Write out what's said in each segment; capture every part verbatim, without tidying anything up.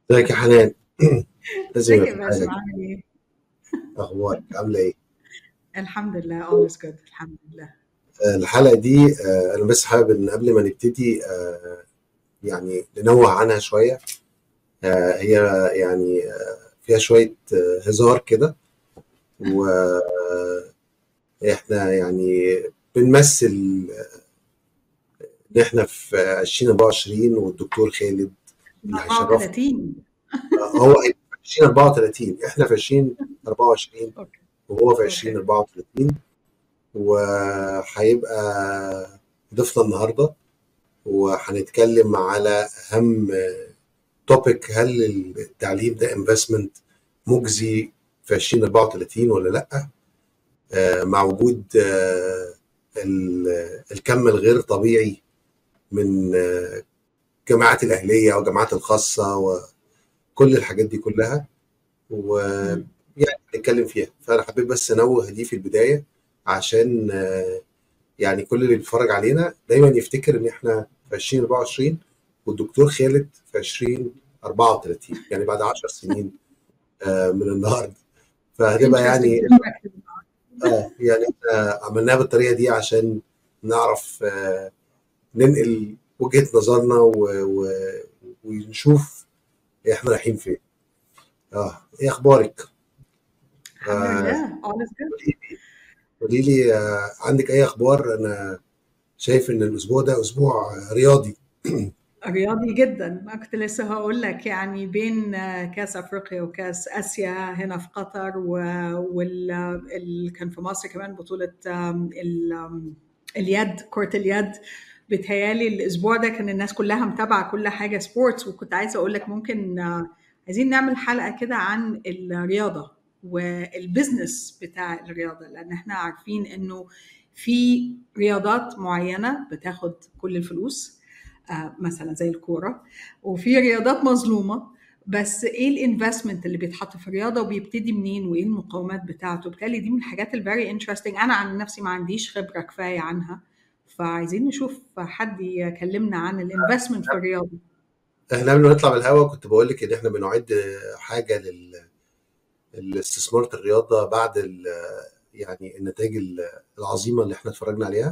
ازيك يا حنان؟ لازم ازيك يبقى يا في باسم، حاجة. عامل ايه؟ أخبارك عاملة إيه؟ الحمد لله all is good الحمد لله. آه، الحلقة دي آه، أنا بس حابب إن قبل ما نبتدي آه، يعني ننوه عنها شوية. آه، هي يعني آه، فيها شوية آه، هزار كده، وإحنا يعني بنمثل إن إحنا في ألفين وأربعة وعشرين والدكتور خالد اللي هيشرفنا. أربعة وثلاثين. آه، هو هيبقى في ألفين وأربعة وثلاثين، إحنا في ألفين وأربعة وعشرين اوكي وهو في اوكي ألفين وأربعة وثلاثين. وهيبقى ضيفنا النهارده، وهنتكلم على اهم توبيك: هل التعليم ده انفستمنت مجزي في ألفين وأربعة وثلاثين ولا لا؟ آه، مع وجود آه، ال- الكم الغير طبيعي من آه، الجامعات الاهليه او الجامعات الخاصه وكل الحاجات دي كلها، ويعني مم. نتكلم فيها. فانا حبيت بس انوه دي في البدايه، عشان آه، يعني كل اللي بيتفرج علينا دايما يفتكر ان احنا في ألفين وأربعة وعشرين والدكتور خالد في ألفين وأربعة وثلاثين، يعني بعد عشر سنين آه، من النهارده. فهتبقى interesting يعني perspective. اه يعني احنا عملناها بالطريقه دي عشان نعرف آه، ننقل وجهة نظرنا و... و... ونشوف احنا رايحين فين. اه ايه اخبارك؟ الحمد آه، لله all is good. قولي لي قولي لي آه، عندك اي اخبار؟ انا شايف ان الاسبوع ده اسبوع رياضي. رياضي جدا، انا كنت لسه هقول لك يعني بين آه، كاس افريقيا وكاس اسيا هنا في قطر وال ال- كان في مصر كمان بطولة آم، ال- آم، اليد، كرة اليد. بتهيالي الاسبوع ده كان الناس كلها متابعة كل حاجة سبورتس، وكنت عايزة اقول لك ممكن آه، عايزين نعمل حلقة كده عن الرياضة والبزنس بتاع الرياضة، لان احنا عارفين انه في رياضات معينة بتاخد كل الفلوس، آه، مثلا زي الكوره، وفي رياضات مظلومه. بس ايه الانفستمنت اللي بيتحط في الرياضه وبيبتدي منين وايه المقومات بتاعته؟ بالتالي دي من الحاجات الفيري انترستنج، انا عن نفسي ما عنديش خبره كفايه عنها، فعايزين نشوف حد يكلمنا عن الانفستمنت في الرياضه. احنا قبل ما نطلع من الهوا كنت بقول لك ان احنا بنعد حاجه للاستثمار في الرياضه بعد ال- يعني النتائج ال- العظيمه اللي احنا اتفرجنا عليها.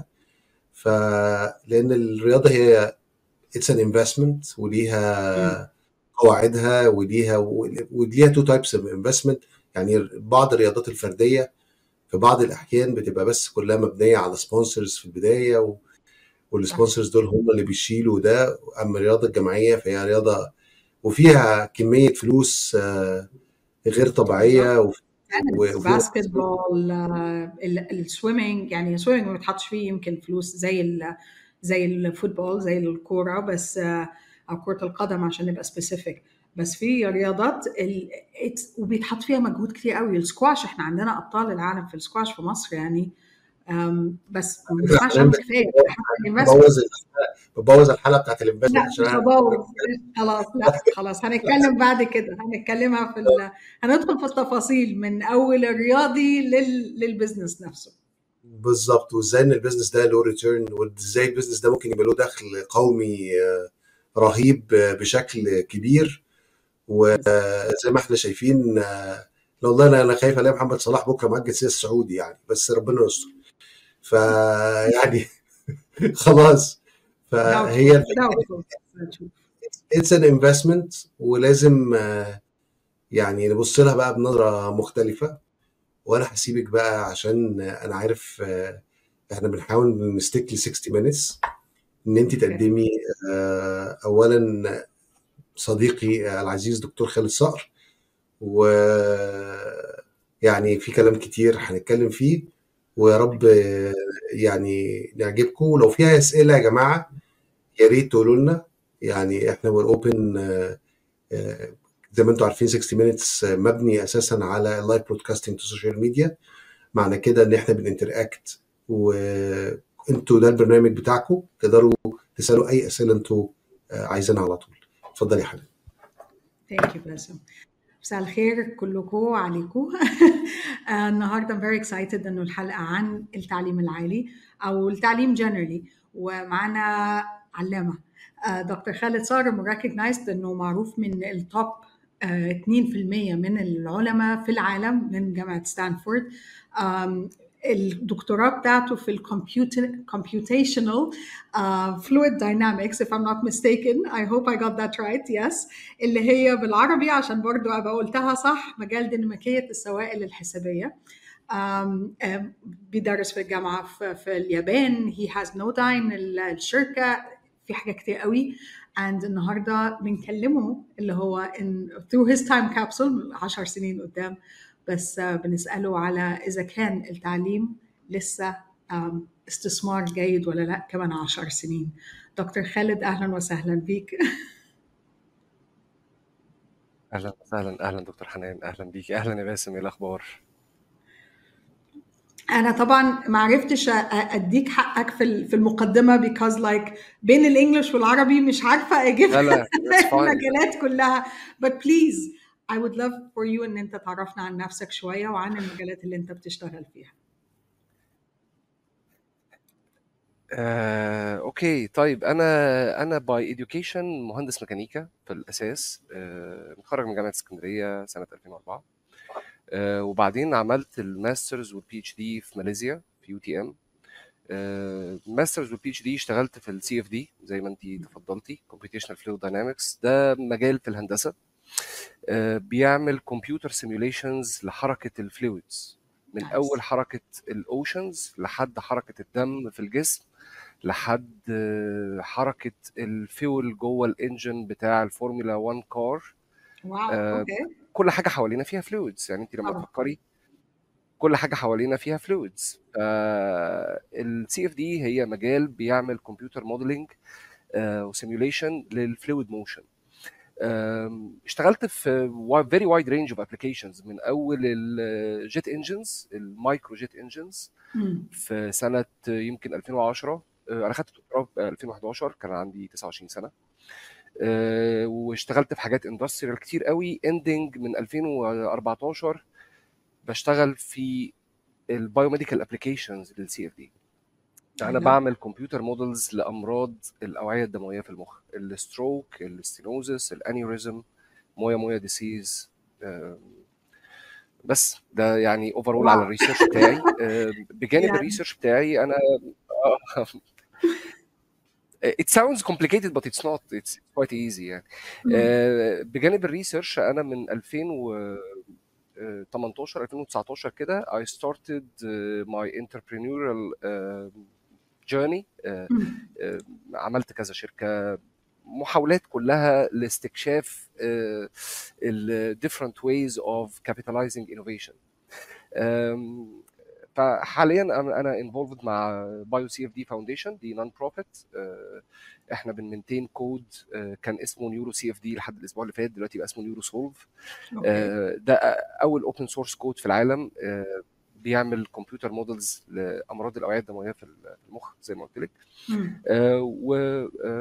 فلان الرياضه هي اتس ان انفستمنت، مم. وليها قواعدها، وليها وليها تو تايبس اوف انفستمنت. يعني بعض الرياضات الفرديه في بعض الاحيان بتبقى بس كلها مبنيه على سبونسرز في البدايه، و- صح. والسبونسرز دول هم اللي بيشيلوا ده. اما الرياضه الجماعيه فهي رياضه وفيها كميه فلوس آه، غير بالظبط. طبيعيه، وف- و- تنس، وفيها باسكت بول، السويمنج، يعني السويمنج ما بتحطش فيه يمكن فلوس زي ال زي الفوتبول زي الكوره، بس آه، او كره القدم عشان نبقى سبيسيفيك. بس في رياضات ال... it's- وبيتحط فيها مجهود كتير قوي. السكواش، احنا عندنا ابطال العالم في السكواش في مصر يعني. أم، بس ما فكره بنسمعش حنان، عنه بس كفايه حتى الانفستمنت. ببوظ ببوظ الحلقه بتاعت الانفستمنت لا عشان مش انا هبوظ، خلاص لا خلاص هنتكلم بعد كده، هنتكلمها في ال... هندخل في التفاصيل من اول الرياضي لل... للبزنس نفسه. بالظبط، وازاي ان البيزنس ده له ريتيرن، وازاي البيزنس ده ممكن يبقى له دخل قومي آه، رهيب آه، بشكل كبير. بالظبط. وزي ما احنا شايفين آه، والله انا انا خايف الاقي محمد صلاح بكره معاه الجنسيه السعودي يعني، بس ربنا يستر. فيعني خلاص. doubtful فهي doubtful هنشوف. اتس ان انفستمنت، ولازم آه، يعني نبص لها بقى بنظره مختلفه. وانا هسيبك بقى عشان انا عارف آه، احنا بنحاول نستيك ل ستين minutes، ان انت اوكي. تقدمي آه، اولا صديقي العزيز دكتور خالد صقر، و يعني في كلام كتير هنتكلم فيه، ويا رب اكيد. آه، يعني نعجبكم. ولو فيها اسئله يا جماعه يا ريت تقولوا لنا. يعني احنا وير اوبن. زي ما انتم عارفين ستين minutes مبني اساسا على اللايف برودكاستنج تو سوشيال ميديا. معنى كده ان احنا بننتراكت، وانتوا ده البرنامج بتاعكم، تقدروا تسالوا اي اسئله انتوا آه، عايزينها على طول. اتفضل يا حنان. ثانك يو باسم. مساء الخير كلكم عليكم. آه، النهارده I'm very excited انه الحلقه عن التعليم العالي او التعليم جنرالي، ومعنا علامه آه، دكتور خالد صقر recognized انه معروف من التوب اثنين في المية من العلماء في العالم من جامعة ستانفورد. آم، الدكتوراه بتاعته في الكمبيوتر computational uh, fluid dynamics if I'm not mistaken. I hope I got that right. Yes. اللي هي بالعربي عشان برضو أبقى قلتها صح مجال ديناميكية السوائل الحسابية. Um, um, بيدرس في الجامعة في, في اليابان. He has Nodyne الشركة في حاجة كتير قوي. and النهاردة بنكلمه اللي هو in, through his time capsule عشر سنين قدام، بس uh, بنسأله على إذا كان التعليم لسه um, استثمار جيد ولا لا كمان عشر سنين. دكتور خالد أهلا وسهلا بيك. اهلا وسهلا. اهلا دكتور حنان، اهلا بيكي. اهلا يا باسم، ايه الاخبار؟ أنا طبعاً ما عرفتش أديك حقك في في المقدمة because like بين الإنجليش والعربي مش عارفة أجيب لا لا that's fine. المجالات كلها. but please I would love for you إن أنت تعرفنا عن نفسك شوية وعن المجالات اللي أنت بتشتغل فيها. آه، اوكي طيب، انا انا باي education مهندس ميكانيكا في الاساس. آه، متخرج من جامعه اسكندريه سنه ألفين وأربعة. آه، وبعدين عملت الماسترز والبي اتش دي في ماليزيا في يو تي ام. ماسترز والبي اتش دي اشتغلت في السي اف دي زي ما انتي تفضلتي، computational fluid dynamics. ده مجال في الهندسه آه، بيعمل كمبيوتر سيميوليشنز لحركه الفلويدز، من Nice. اول حركه الاوشنز لحد حركه الدم في الجسم، لحد آه، حركه الفيول جوه الانجن بتاع الفورمولا واحد كار. واو آه، اوكي. كل حاجه حوالينا فيها فلويدز، يعني انت لما طبعا تفكري كل حاجه حوالينا فيها فلويدز. السي اف دي هي مجال بيعمل كمبيوتر موديلنج وسيميوليشن للفلويد موشن. اشتغلت في very wide range of applications، من اول الجيت انجنز، المايكرو جيت انجنز مم. في سنه يمكن ألفين وعشرة. انا خدت الدكتوراه في ألفين وأحد عشر، كان عندي تسعة وعشرين سنه. أه، واشتغلت في حاجات اندستريال كتير قوي. اندنج من ألفين وأربعتاشر بشتغل في البايوميديكال ابلكيشنز للسي اف دي. انا I love بعمل كمبيوتر مودلز لامراض الاوعيه الدمويه في المخ، الستروك، الستينوزس، الانيوريزم، مويا مويا ديسيز. بس ده يعني اوفرول على واو الريسيرش بتاعي. آه، بجانب يعني الريسيرش بتاعي انا آه، it sounds complicated but it's not, it's quite easy يعني. مم. آه، بجانب الريسيرش انا من ألفين وتمنتاشر ألفين وتسعتاشر كده I started uh, my entrepreneurial uh, journey. آه، مم. آه، عملت كذا شركة، محاولات كلها لاستكشاف آه، ال different ways of capitalizing innovation. آم، فحاليا انا انا involved مع بايو سي اف دي فاونديشن، دي نون بروفيت. احنا بنمنتين كود كان اسمه نيورو سي اف دي لحد الاسبوع اللي فات، دلوقتي بقى اسمه نيورو سولف. اوكي. ده اول اوبن سورس كود في العالم آه، بيعمل كمبيوتر مودلز لامراض الاوعيه الدمويه في المخ زي ما قلت لك. مم. و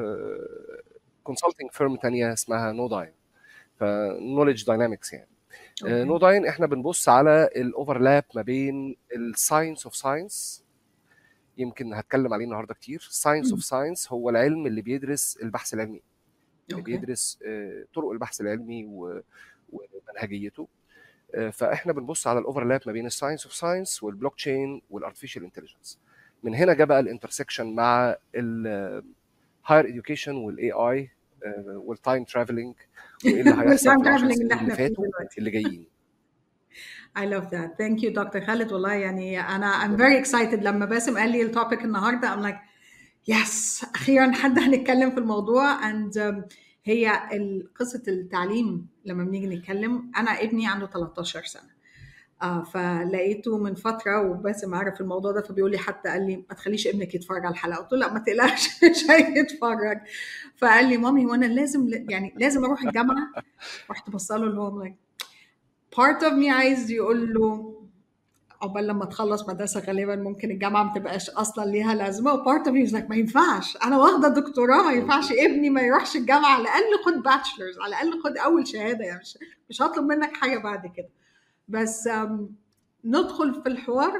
كونسلتنج فيرم تانية اسمها نوداين، فنوليدج داينامكس يعني. اوكي. نوداين احنا بنبص على الاوفرلاب ما بين الساينس اوف ساينس، يمكن هتكلم عليه النهارده كتير. ساينس اوف مم. ساينس هو العلم اللي بيدرس البحث العلمي، اللي اوكي. بيدرس آه، طرق البحث العلمي و- ومنهجيته. آه، فاحنا بنبص على الاوفرلاب ما بين الساينس اوف ساينس والبلوك تشين والارتفيشال انتليجنس. من هنا جاء بقى الانترسكشن مع الهاير اديوكيشن والاي اي والتايم ترافلينج، وايه اللي هيحصل والتايم في العشر ترافلنج اللي سنين اللي احنا فيه فاتوا دلوقتي. اللي جايين. I love that. Thank you دكتور خالد. والله يعني أنا I'm very excited لما باسم قال لي التوبيك النهاردة. I'm like yes أخيرا حد هنتكلم في الموضوع. and um, هي قصة التعليم لما بنيجي نتكلم. أنا ابني عنده تلتاشر سنة. آه فلقيته من فترة وباسم عارف الموضوع ده، فبيقول لي حتى قال لي ما تخليش ابنك يتفرج على الحلقة. قلت له لا ما تقلقش مش هيتفرج. فقال لي مامي وانا لازم يعني لازم اروح الجامعة. رحت بصله اللي هو like part of me عايز يقول له عقبال لما تخلص مدرسة غالبا ممكن الجامعة ما تبقاش أصلا ليها لازمة. و part of me is like ما ينفعش أنا واخدة دكتوراه، ما ينفعش ابني ما يروحش الجامعة. على الأقل خد باتشلرز، على الأقل خد أول شهادة، يعني مش مش هطلب منك حاجة بعد كده. بس um, ندخل في الحوار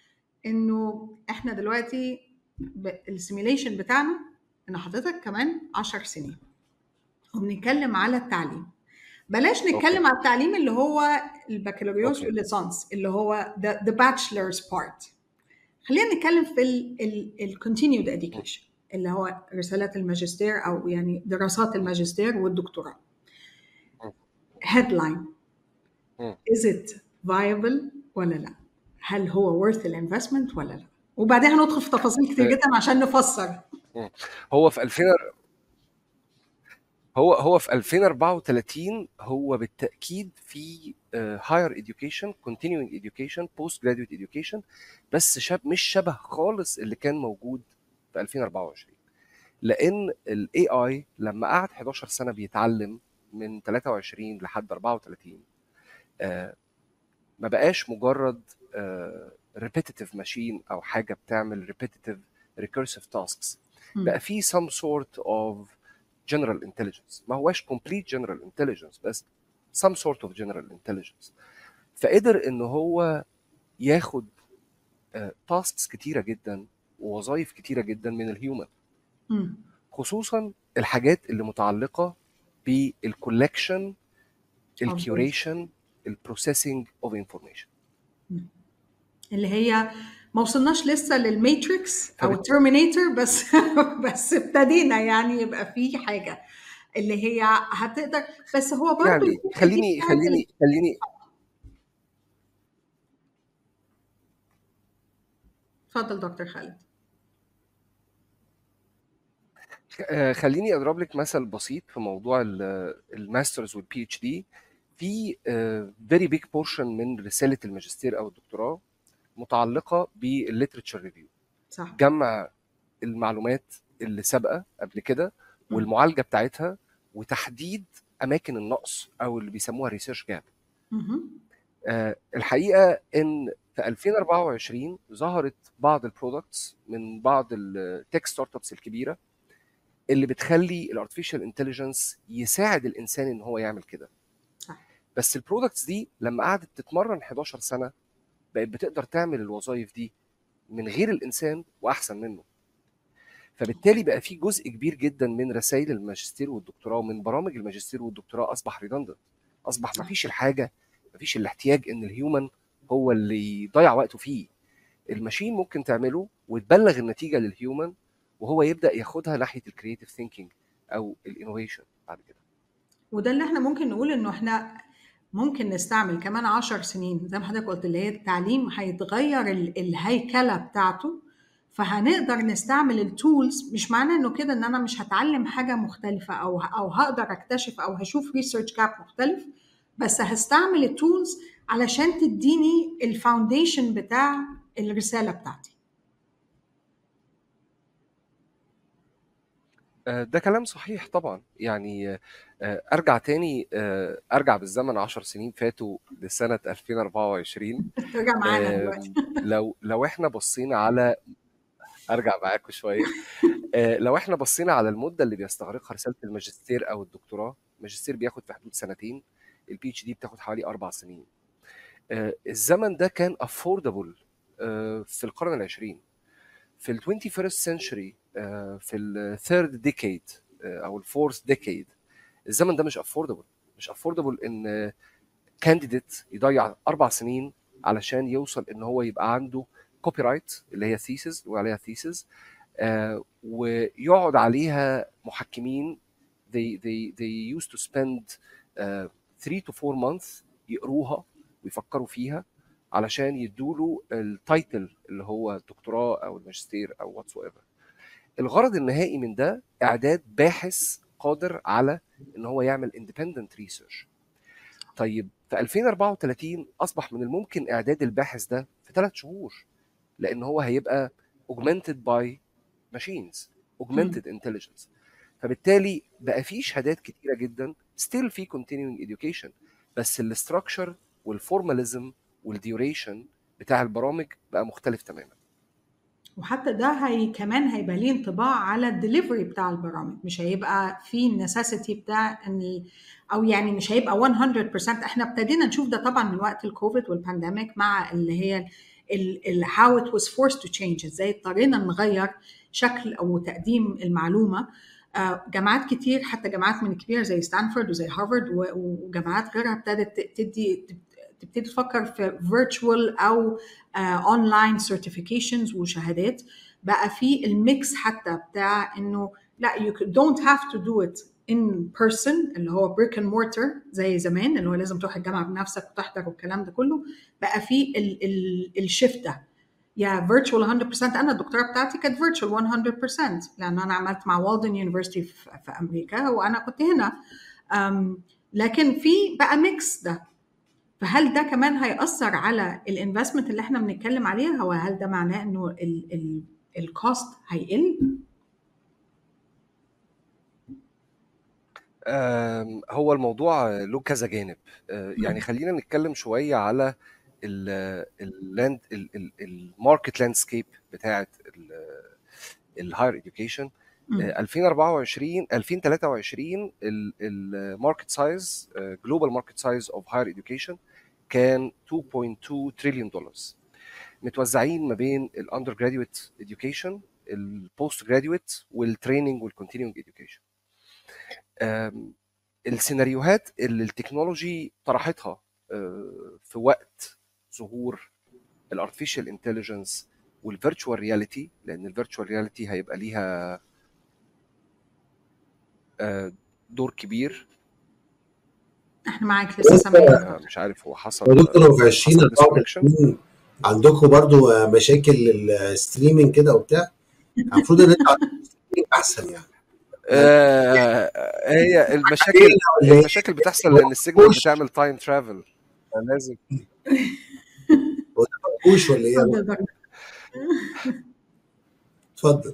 إنه إحنا دلوقتي السيميليشن بتاعنا إن حضرتك كمان عشر سنين وبنتكلم على التعليم. بلاش اوكي نتكلم على التعليم اللي هو البكالوريوس اوكي والليسانس اللي هو the, the bachelor's part. خلينا نتكلم في ال ال ال continued م- education اللي هو رسالات الماجستير أو يعني دراسات م- الماجستير والدكتوراه. م- headline م. is it viable ولا لا؟ هل هو worth الانفستمنت ولا لا؟ وبعدين هندخل في تفاصيل كتير آه، جدا عشان نفسر. م. هو في ألفين هو هو في ألفين وأربعة وثلاثين هو بالتأكيد في آه، higher education continuing education post graduate education، بس شاب مش شبه خالص اللي كان موجود في ألفين وأربعة وعشرين، لأن ال إيه آي لما قعد حداشر سنة بيتعلم من ثلاثة وعشرين لحد أربعة وثلاثين آه، ما بقاش مجرد آه، repetitive machine أو حاجة بتعمل repetitive recursive tasks، مم. بقى في some sort of general intelligence، ما هواش complete general intelligence بس some sort of general intelligence. فقدر ان هو ياخد آه، tasks كتيرة جدا ووظائف كتيرة جدا من الهيومن، مم. خصوصا الحاجات اللي متعلقة بالcollection of data. الكيوريشن البروسيسنج اوف انفورميشن. مم. اللي هي ما وصلناش لسه للماتريكس او فبت... الترمينيتور بس بس ابتدينا يعني يبقى في حاجه اللي هي هتقدر، بس هو برضه يعني الفكره دي خليني بتاعت خليني ال... خليني اتفضل دكتور خالد. آه، خليني اضرب لك مثل بسيط في موضوع الماسترز والبي اتش دي. في فيري بيج بورشن من رساله الماجستير او الدكتوراه متعلقه بالليترشر ريفيو، صح. جمع المعلومات اللي سابقه قبل كده مم. والمعالجه بتاعتها وتحديد اماكن النقص او اللي بيسموها ريسيرش جاب. مهم. الحقيقه ان في ألفين وأربعة وعشرين ظهرت بعض البرودكتس من بعض التك ستارت ابس الكبيره اللي بتخلي الارتفيشال انتليجنس يساعد الانسان ان هو يعمل كده. صح. بس البرودكتس دي لما قعدت تتمرن حداشر سنه بقت بتقدر تعمل الوظائف دي من غير الانسان واحسن منه. فبالتالي بقى في جزء كبير جدا من رسائل الماجستير والدكتوراه ومن برامج الماجستير والدكتوراه اصبح ريدندنت، اصبح ما صح. فيش الحاجه، ما فيش الاحتياج ان الهيومن هو اللي يضيع وقته فيه. الماشين ممكن تعمله وتبلغ النتيجه للهيومن وهو يبدا ياخدها ناحيه الكرييتيف ثينكينج او الانوفيشن بعد كده. وده اللي احنا ممكن نقول انه احنا ممكن نستعمل كمان عشر سنين زي ما حضرتك قلت، اللي هي التعليم هيتغير ال- الهيكله بتاعته، فهنقدر نستعمل التولز. مش معنى انه كده ان انا مش هتعلم حاجه مختلفه او او هقدر اكتشف او هشوف ريسيرش جاب مختلف، بس هستعمل التولز علشان تديني الفاونديشن بتاع الرساله بتاعتي. آه، ده كلام صحيح طبعا. يعني آه، ارجع تاني، آه، ارجع بالزمن عشر سنين فاتوا لسنه ألفين وأربعة وعشرين. ترجع معانا دلوقتي. آم، لو لو احنا بصينا على ارجع معاكم شويه. آه، لو احنا بصينا على المده اللي بيستغرقها رساله الماجستير او الدكتوراه، الماجستير بياخد في حدود سنتين، البي اتش دي بتاخد حوالي اربع سنين. آه، الزمن ده كان افوردبل في القرن العشرين. في ال twenty first century آه، في ال third decade آه، او ال fourth decade الزمن ده مش افوردبل، مش افوردبل ان كانديديت يضيع اربع سنين علشان يوصل ان هو يبقى عنده كوبي رايت اللي هي ثيسز وعليها ثيسز آه ويقعد عليها محكمين. they they they used to spend uh, three to four months يقروها ويفكروا فيها علشان يدوله التايتل اللي هو الدكتوراه او الماجستير او whatsoever. الغرض النهائي من ده اعداد باحث قادر على ان هو يعمل independent research. طيب في ألفين وأربعة وثلاثين اصبح من الممكن اعداد الباحث ده في ثلاث شهور، لان هو هيبقى augmented by machines augmented intelligence. فبالتالي بقى في شهادات كتيره جدا still في continuing education، بس الاستراكشر والفورماليزم والديوريشن بتاع البرامج بقى مختلف تماما. وحتى ده هي كمان هيبقى ليه انطباع على الدليفري بتاع البرامج، مش هيبقى في النساسيتي بتاع ان او يعني مش هيبقى مية بالمية. احنا ابتدينا نشوف ده طبعا من وقت الكوفيد والبانديميك مع اللي هي ال how it was forced to change، ازاي اضطرينا نغير شكل او تقديم المعلومه. جامعات كتير حتى جامعات من الكبيرة زي ستانفورد وزي هارفارد وجامعات غيرها ابتدت تدي تبتدي تفكر في virtual أو online certifications وشهادات. بقى في الميكس حتى بتاع إنه لا you don't have to do it in person اللي هو brick and mortar زي زمان اللي هو لازم تروح الجامعة بنفسك وتحضر والكلام ده كله. بقى في ال ال الشيفت ده يا virtual one hundred percent. أنا الدكتوراه بتاعتي كانت virtual one hundred percent لأن أنا عملت مع والدن يونيفرسيتي في أمريكا وأنا كنت هنا. لكن في بقى ميكس ده. فهل ده كمان هيأثر على الانفستمنت اللي احنا بنتكلم عليها؟ هو هل ده معناه انه الكوست هيقل؟ هو الموضوع له كذا جانب. يعني خلينا نتكلم شوية على اللاند الماركت لاندسكيب بتاعت الهاير education. ألفين وأربعة وعشرين ألفين وثلاثة وعشرين الماركت سايز جلوبال ماركت سايز اوف هاير education كان two point two تريليون دولار متوزعين ما بين الاندر جراديويت education البوست جراديويت والتريننج والكونتينيوينج education. السيناريوهات اللي التكنولوجي طرحتها في وقت ظهور الارتفيشال انتليجنس والفيرتشوال رياليتي، لان الفيرتشوال رياليتي هيبقى ليها دور كبير. احنا معاك لسه سامعين. مش عارف هو حصل دكتور في عشرين أربعة وعشرين عندكم برضو مشاكل الستريمينج كده وبتاع، المفروض ان انتوا احسن يعني. آه هي المشاكل المشاكل بتحصل لان السيجنال بتعمل تايم ترافل لازم وش ولا ايه؟ اتفضل.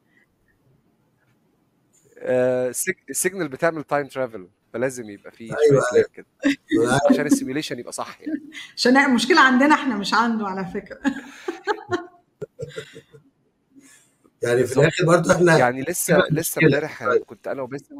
آه السيجنال بتعمل تايم ترافل فلازم يبقى فيه شويه لاج كده عشان السيميوليشن يبقى صح يعني. عشان المشكله عندنا احنا مش عنده على فكره. يعني في الاخر برضه احنا يعني لسه لسه امبارح كنت انا وباسم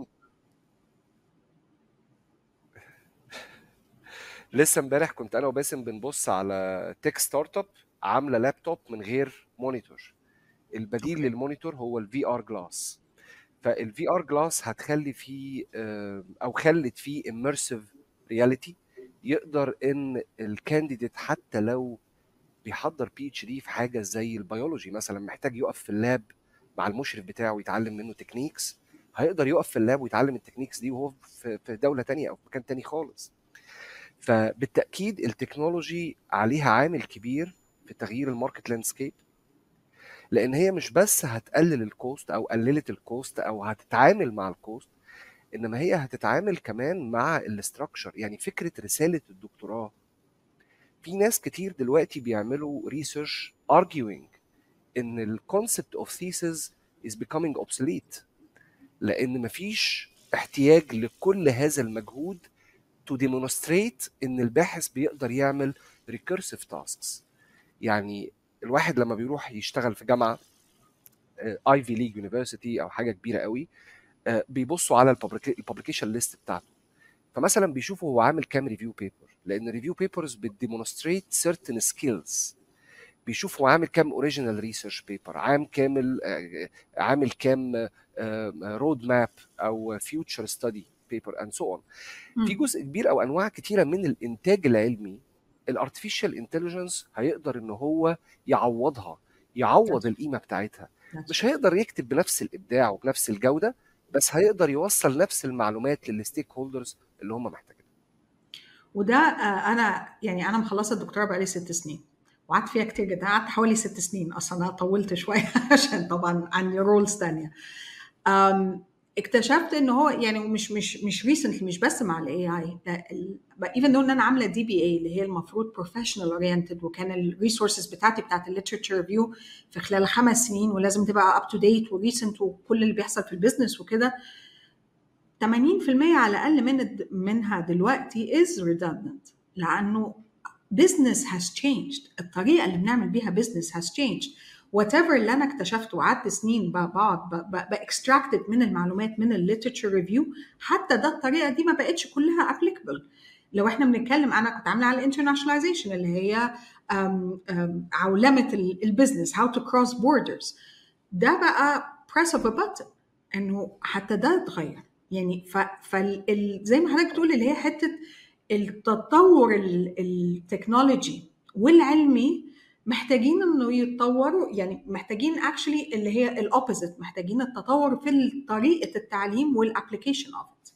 لسه امبارح كنت انا وباسم بنبص على تك ستارت اب عامله لابتوب من غير مونيتور. البديل للمونيتور هو الفي ار جلاس. فالفي ار جلاس هتخلي فيه او خلت فيه immersive reality يقدر ان الكانديديت حتى لو بيحضر بي اتش دي في حاجه زي البيولوجي مثلا محتاج يقف في اللاب مع المشرف بتاعه ويتعلم منه تكنيكس، هيقدر يقف في اللاب ويتعلم التكنيكس دي وهو في دوله تانية او في مكان تاني خالص. فبالتاكيد التكنولوجي عليها عامل كبير في تغيير الماركت لاندسكيب، لان هي مش بس هتقلل الكوست او قللت الكوست او هتتعامل مع الكوست، انما هي هتتعامل كمان مع الاستراكشر. يعني فكره رساله الدكتوراه، في ناس كتير دلوقتي بيعملوا ريسيرش arguing ان الكونسبت اوف thesis is becoming obsolete، لان مفيش احتياج لكل هذا المجهود to demonstrate ان الباحث بيقدر يعمل recursive tasks. يعني الواحد لما بيروح يشتغل في جامعه ايفي ليج يونيفرسيتي او حاجه كبيره قوي بيبصوا على الببليكيشن ليست بتاعته، فمثلا بيشوفوا هو عامل كام ريفيو بيبر، لان ريفيو بيبرز بتديمونستريت certain skills. بيشوفوا عامل كام اوريجينال ريسيرش بيبر، عام كامل عامل كام رود ماب او فيوتشر ستادي بيبر اند سو اون. في جزء كبير او انواع كتيره من الانتاج العلمي الارتفيشال انتليجنس هيقدر ان هو يعوضها، يعوض القيمه بتاعتها. مش هيقدر يكتب بنفس الابداع وبنفس الجوده، بس هيقدر يوصل نفس المعلومات للستيك هولدرز اللي هم محتاجينها. وده انا يعني انا مخلصه الدكتوراه بقالي ست سنين وقعدت فيها كتير جدا، قعدت حوالي ست سنين اصلا، انا طولت شويه عشان طبعا عندي رولز ثانيه. اكتشفت ان هو يعني مش مش مش ريسنتلي، مش بس مع الاي اي، ايفن دو ان انا عامله دي بي اي اللي هي المفروض بروفيشنال اورينتد، وكان الريسورسز بتاعتي بتاعت الليترشر ريفيو في خلال خمس سنين ولازم تبقى اب تو ديت وريسنت وكل اللي بيحصل في البيزنس وكده. ثمانين بالمية على الاقل من منها دلوقتي is redundant، لانه business has changed. الطريقه اللي بنعمل بيها business has changed. whatever اللي انا اكتشفته وقعدت سنين بقعد باكستراكتد من المعلومات من الليترشر ريفيو، حتى ده الطريقه دي ما بقتش كلها applicable. لو احنا بنتكلم، انا كنت عامله على الانترناشوناليزيشن اللي هي أم أم عولمه البيزنس، how to cross borders. ده بقى press of a button. انه حتى ده اتغير. يعني ف... فال... زي ما حضرتك بتقول اللي هي حته التطور التكنولوجي والعلمي محتاجين انه يتطوروا، يعني محتاجين اكشلي اللي هي الاوبوزيت، محتاجين التطور في طريقه التعليم والابلكيشن اوف ات.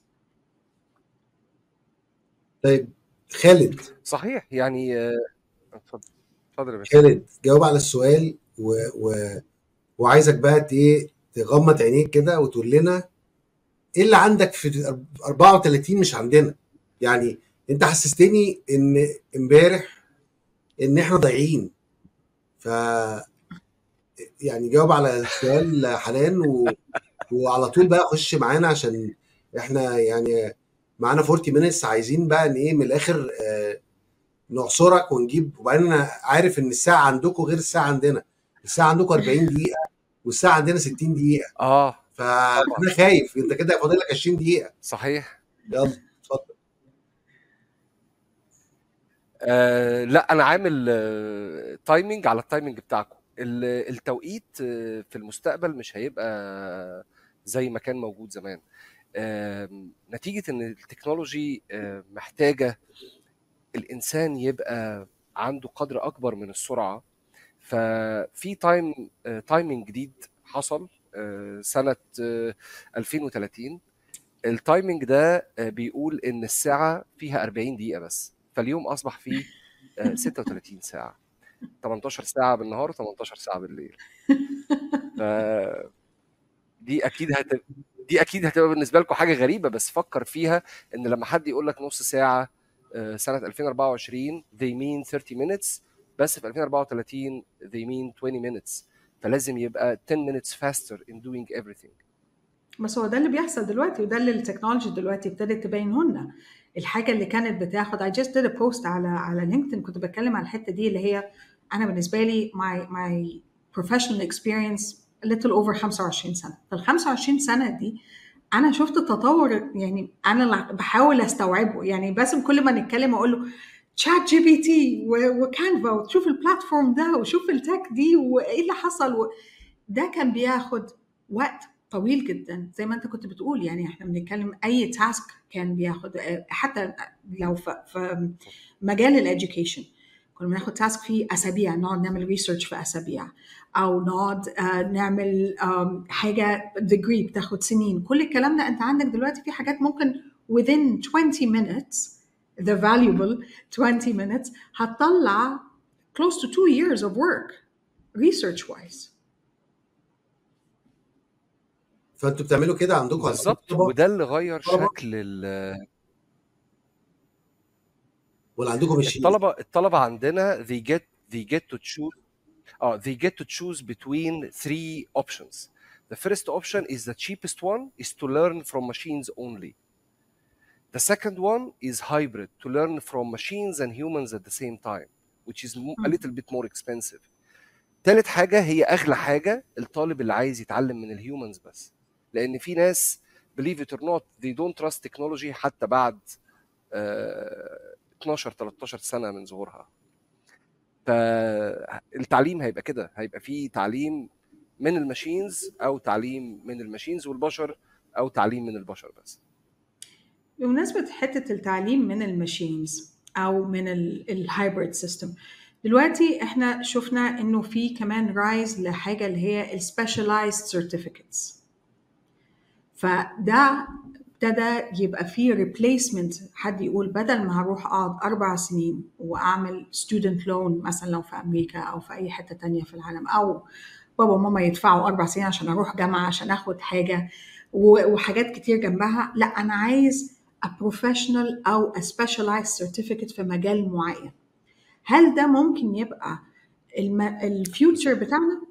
طيب خالد. صحيح يعني آه، اتفضل اتفضل يا باشا. خالد جاوب على السؤال و... و... وعايزك بقى ايه تغمض عينيك كده وتقول لنا ايه اللي عندك في أربعة وثلاثين مش عندنا. يعني انت حسستني ان امبارح ان احنا ضايعين. ف يعني جاوب على السؤال حنان و... وعلى طول بقى خش معانا عشان احنا يعني معانا أربعين minutes، عايزين بقى ان ايه من الاخر آه نعصرك ونجيب. وبعدين انا عارف ان الساعه عندكم غير الساعه عندنا، الساعه عندكم أربعين دقيقه والساعه عندنا ستين دقيقه. اه فانا خايف انت كده فاضل لك عشرين دقيقه. صحيح. يلا اتفضل. آه لا انا عامل آه تايمنج على التايمنج بتاعكم. ال- التوقيت آه، في المستقبل مش هيبقى زي ما كان موجود زمان، آم، نتيجة ان التكنولوجي آه، محتاجة الانسان يبقى عنده قدر اكبر من السرعة. ففي تايم تايمنج جديد حصل آه، سنة آه، ألفين وثلاثين. التايمنج ده آه، بيقول ان الساعة فيها أربعين دقيقة بس، فاليوم اصبح فيه آه، ستة وثلاثين ساعة، تمنتاشر ساعة بالنهار و18 ساعة بالليل. ف دي اكيد هتبقى دي اكيد هتبقى بالنسبه لكم حاجه غريبه، بس فكر فيها ان لما حد يقول لك نص ساعه آه، سنه ألفين وأربعة وعشرين they mean thirty minutes، بس في ألفين وأربعة وثلاثين they mean twenty minutes. فلازم يبقى ten minutes faster in doing everything. بس هو ده اللي بيحصل دلوقتي، وده اللي التكنولوجي دلوقتي ابتدت تبينه لنا. الحاجه اللي كانت بتاخد I just did a post على على لينكدين كنت بتكلم على الحته دي، اللي هي انا بالنسبه لي my my professional experience a little over خمسة وعشرين سنه. فال خمسة وعشرين سنه دي انا شفت التطور، يعني انا اللي بحاول استوعبه. يعني بس كل ما نتكلم اقول له تشات جي بي تي وكانفا وتشوف البلاتفورم ده وشوف التك دي وايه اللي حصل و... ده كان بياخد وقت طويل جدا زي ما انت كنت بتقول. يعني احنا بنتكلم اي تاسك كان بياخد، حتى لو في مجال الاديوكيشن كنا بناخد تاسك فيه اسابيع، نقعد نعمل ريسيرش في اسابيع، او نقعد نعمل حاجه ديجري بتاخد سنين. كل الكلام ده انت عندك دلوقتي في حاجات ممكن within twenty minutes the valuable twenty minutes هتطلع close to two years of work research wise. فانتوا بتعملوا كده عندكم بالظبط، وده اللي غير شكل ال ولا عندكم مش الطلبه الطلبه عندنا they get they get to choose اه they get to choose between three options. The first option is the cheapest one, is to learn from machines only. The second one is hybrid, to learn from machines and humans at the same time, which is a little bit more expensive. تالت حاجة هي أغلى حاجة، الطالب اللي عايز يتعلم من الهيومنز بس، لأن في ناس believe it or not they don't trust technology حتى بعد uh, اتناشر تلتاشر سنة من ظهورها. فالتعليم هيبقى كده، هيبقى فيه تعليم من الماشينز أو تعليم من الماشينز والبشر أو تعليم من البشر بس. بمناسبة حتة التعليم من الماشينز أو من الهايبريد سيستم، دلوقتي احنا شفنا انه في كمان رايز لحاجة اللي هي السبيشالايزد سيرتيفيكتس. فده ابتدى يبقى فيه ريبليسمنت. حد يقول بدل ما هروح اقعد اربع سنين واعمل ستودنت لون مثلا لو في امريكا او في اي حتة تانية في العالم، او بابا وماما يدفعوا اربع سنين عشان اروح جامعة عشان اخد حاجة وحاجات كتير جنبها، لا انا عايز a professional أو a specialized certificate في مجال معين. هل ده ممكن يبقى الفيوتشر بتاعنا؟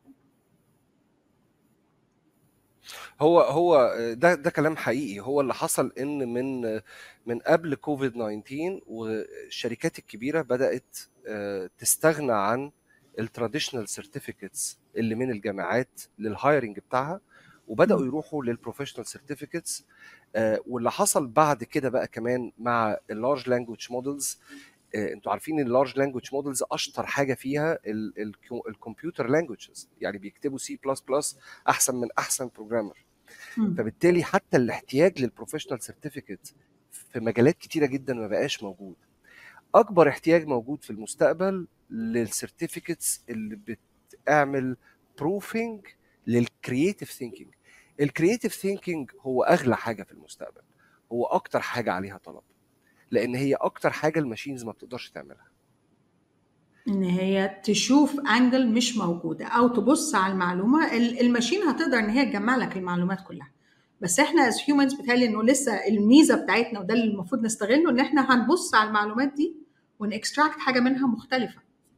هو هو ده ده كلام حقيقي. هو اللي حصل ان من من قبل كوفيد تسعة عشر والشركات الكبيره بدات تستغنى عن التراديشنال سيرتيفيكتس اللي من الجامعات للهايرنج بتاعها، وبداوا يروحوا للبروفيشنال سيرتيفيكتس. واللي حصل بعد كده بقى كمان مع اللارج لانجويج مودلز، انتوا عارفين ان اللارج لانجويج مودلز اشطر حاجه فيها الكمبيوتر لانجويجز، يعني بيكتبوا سي بلس بلس احسن من احسن بروجرامر. مم. فبالتالي حتى الاحتياج للبروفيشنال سيرتيفيكت في مجالات كتيره جدا ما بقاش موجود. اكبر احتياج موجود في المستقبل للسيرتيفيكتس اللي بتعمل بروفينج للكرييتيف ثينكينج. الكرييتيف ثينكينج هو اغلى حاجه في المستقبل، هو اكتر حاجه عليها طلب، لان هي اكتر حاجه الماشينز ما بتقدرش تعملها. ان هي تشوف انجل مش موجوده او تبص على المعلومه. ال- الماشين هتقدر ان هي تجمع لك المعلومات كلها، بس احنا از هيومنز بتهيألي انه لسه الميزه بتاعتنا وده اللي المفروض نستغله، ان احنا هنبص على المعلومات دي ونكستراكت حاجه منها مختلفه.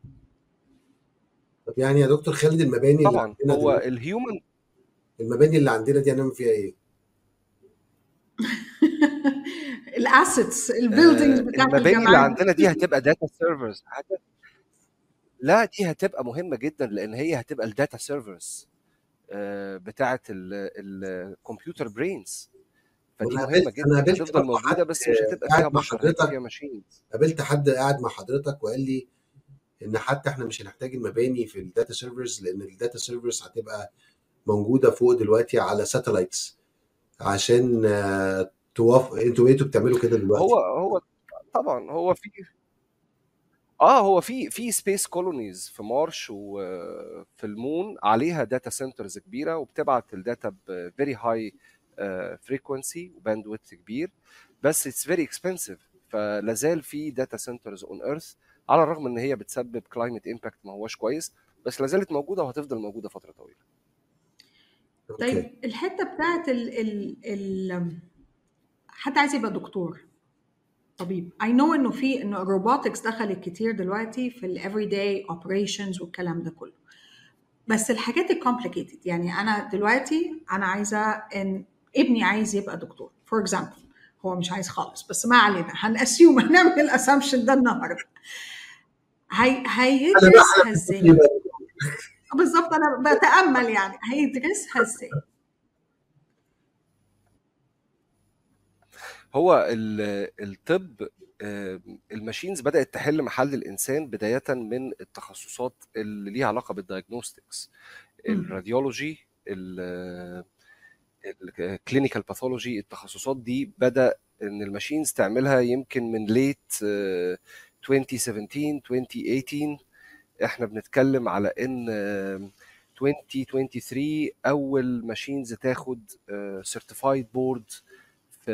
طب يعني يا دكتور خالد، المباني اللي طبعا عندنا هو دلوقتي، الهيومن المباني اللي عندنا دي هنعمل فيها ايه؟ الاسيتس البيلدينجز آه بتاعت المباني اللي الجامعات عندنا دي هتبقى داتا سيرفرز. لا دي هتبقى مهمه جدا، لان هي هتبقى الداتا سيرفرز بتاعه الكمبيوتر برينز، فدي انا مهمه قابلت انا جدا، قابلت هتفضل برضه حد موجوده بس مش هتبقى قاعد فيها مع بشر، هيبقى حضرتك فيها ماشينز. قابلت حد قاعد مع حضرتك وقال لي ان حتى احنا مش هنحتاج المباني في الداتا سيرفرز، لان الداتا سيرفرز هتبقى موجوده فوق دلوقتي على ساتلايتس، عشان آه، توافق. انتوا انتوا بتعملوا كده هو دلوقتي؟ هو طبعا هو في اه هو في في سبيس كولونيز في مارش وفي المون عليها داتا سنترز كبيره، وبتبعت الداتا ب فيري هاي فريكونسي وباندويث كبير، بس اتس فيري اكسبنسيف. فلازال في داتا سنترز اون ايرث، على الرغم ان هي بتسبب كلايمت امباكت ما هوش كويس، بس لازالت موجوده وهتفضل موجوده فتره طويله. اوكي. طيب الحته بتاعت ال ال ال حد عايز يبقى دكتور طبيب. I know انه في انه الروبوتكس دخلت كتير دلوقتي في ال everyday operations والكلام ده كله، بس الحاجات الكومبليكيتد، يعني انا دلوقتي انا عايزه ان ابني عايز يبقى دكتور فور اكزامبل، هو مش عايز خالص بس ما علينا، هنأسيوم هنعمل الاسامبشن ده النهارده. هي انا بقى هيدرسها انا ازاي؟ بقى بالظبط انا بتأمل يعني هيدرسها ازاي؟ هو ال- الطب، آه، الماشينز بدأت تحل محل الإنسان بداية من التخصصات اللي ليها علاقة بالدايجنوستكس، مم. الراديولوجي، الكلينيكال باثولوجي. التخصصات دي بدأ ان الماشينز تعملها يمكن من ليت ألفين وسبعتاشر ألفين وتمنتاشر. احنا بنتكلم على ان ألفين وتلاتة وعشرين اول ماشينز تاخد سيرتيفايد بورد في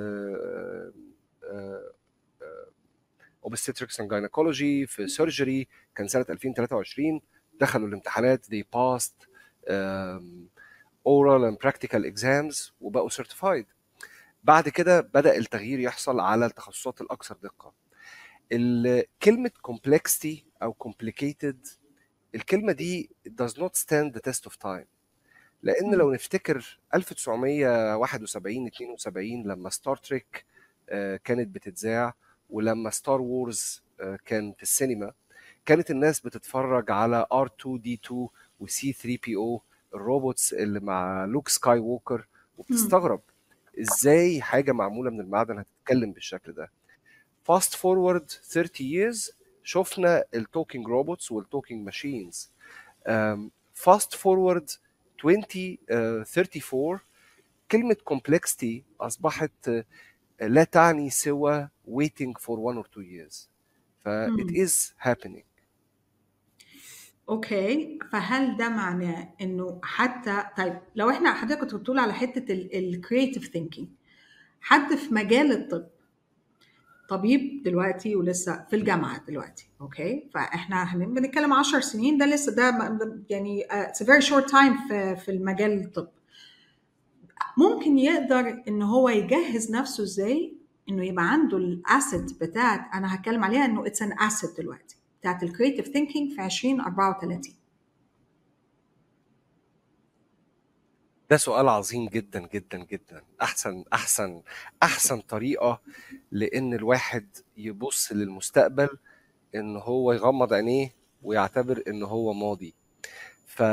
obstetrics and gynecology في سيرجري، كان سنة ألفين وتلاتة وعشرين. دخلوا الامتحانات they passed um, oral and practical exams وبقوا certified. بعد كده بدأ التغيير يحصل على التخصصات الأكثر دقة. كلمة complexity أو complicated، الكلمة دي does not stand the test of time، لأن لو نفتكر ألف وتسعمية واحد وسبعين اتنين وسبعين لما ستار تريك كانت بتتذاع، ولما ستار وورز كان في السينما، كانت الناس بتتفرج على آر تو دي تو و سي ثري بي او، الروبوتس اللي مع لوك سكاي ووكر، وبتستغرب ازاي حاجة معمولة من المعدن هتتكلم بالشكل ده. فاست فورورد ثيرتي years شفنا التوكينج روبوتس والتوكينج ماشينز. فاست فورورد ألفين وثلاثة وثلاثين كلمة complexity أصبحت لا تعني سوى waiting for one or two years. ف it is happening. اوكي، فهل ده معناه انه حتى طيب لو احنا حضرتك كنت بتقول على حته الكرييتيف ثينكينج، حد في مجال الطب طبيب دلوقتي ولسه في الجامعه دلوقتي، اوكي، فاحنا بنتكلم عشر سنين، ده لسه ده يعني it's a very short time في في المجال الطب، ممكن يقدر ان هو يجهز نفسه ازاي انه يبقى عنده الاسيت بتاعت انا هتكلم عليها انه اتس ان اسيت دلوقتي بتاعت الكرييتيف ثينكينج في ألفين وأربعة وثلاثين؟ ده سؤال عظيم جدا جدا جدا. احسن احسن احسن طريقه لان الواحد يبص للمستقبل ان هو يغمض عينيه ويعتبر ان هو ماضي. ف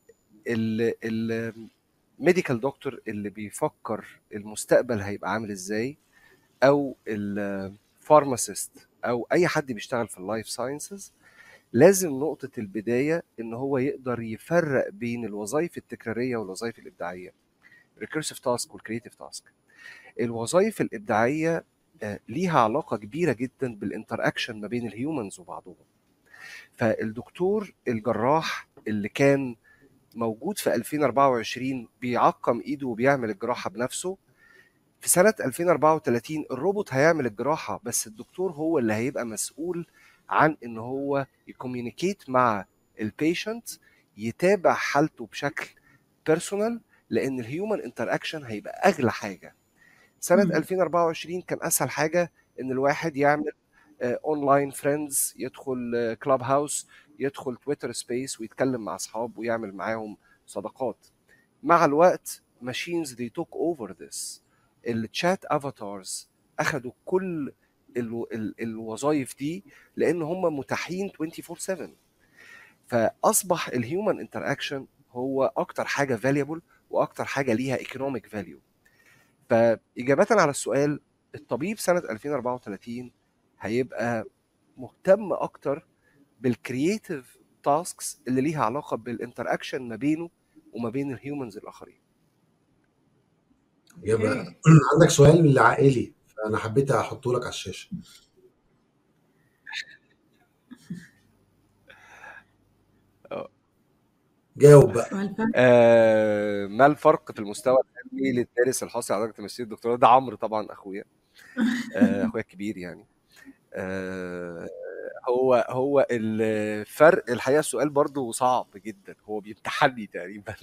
الميديكال دكتور اللي بيفكر المستقبل هيبقى عامل ازاي، او الفارماسيست او اي حد بيشتغل في اللايف ساينسز، لازم نقطة البداية ان هو يقدر يفرق بين الوظائف التكرارية والوظائف الابداعية. recursive task والcreative task. الوظائف الابداعيه ليها علاقه كبيره جدا بالانتراكشن ما بين الهيومنز وبعضهم. فالدكتور الجراح اللي كان موجود في ألفين وأربعة وعشرين بيعقم ايده وبيعمل الجراحه بنفسه، في سنه ألفين وأربعة وثلاثين الروبوت هيعمل الجراحه، بس الدكتور هو اللي هيبقى مسؤول عن ان هو يكوميونيكيت مع البيشنت، يتابع حالته بشكل بيرسونال، لان الهيومن انتراكشن هيبقى اغلى حاجه. سنه مم. ألفين وأربعة وعشرين كان اسهل حاجه ان الواحد يعمل اونلاين فريندز، يدخل كلاب هاوس، يدخل تويتر سبيس ويتكلم مع اصحاب ويعمل معاهم صداقات. مع الوقت machines they took over this. الشات افاتارز اخدوا كل ال ال الوظائف دي لان هم متاحين أربعة وعشرين سبعة. فاصبح الهيومن انتراكشن هو اكتر حاجه valuable واكتر حاجه ليها economic value. فاجابه على السؤال، الطبيب سنه ألفين وأربعة وثلاثين هيبقى مهتم اكتر بالكرييتيف تاسكس اللي ليها علاقه بالانتراكشن ما بينه وما بين الهيومنز الاخرين. يبقى اوكي. عندك سؤال من العائلي، فانا حبيت احطه لك على الشاشه. اه جاوب بقى. سؤال فن. آه، ما الفرق في المستوى العلمي للدارس الحاصل على درجه الماجستير الدكتوراه؟ ده عمرو طبعا، اخويا، آه، اخويا الكبير يعني. آه، هو هو الفرق الحقيقه السؤال برضو صعب جدا، هو بيمتحني تقريبا.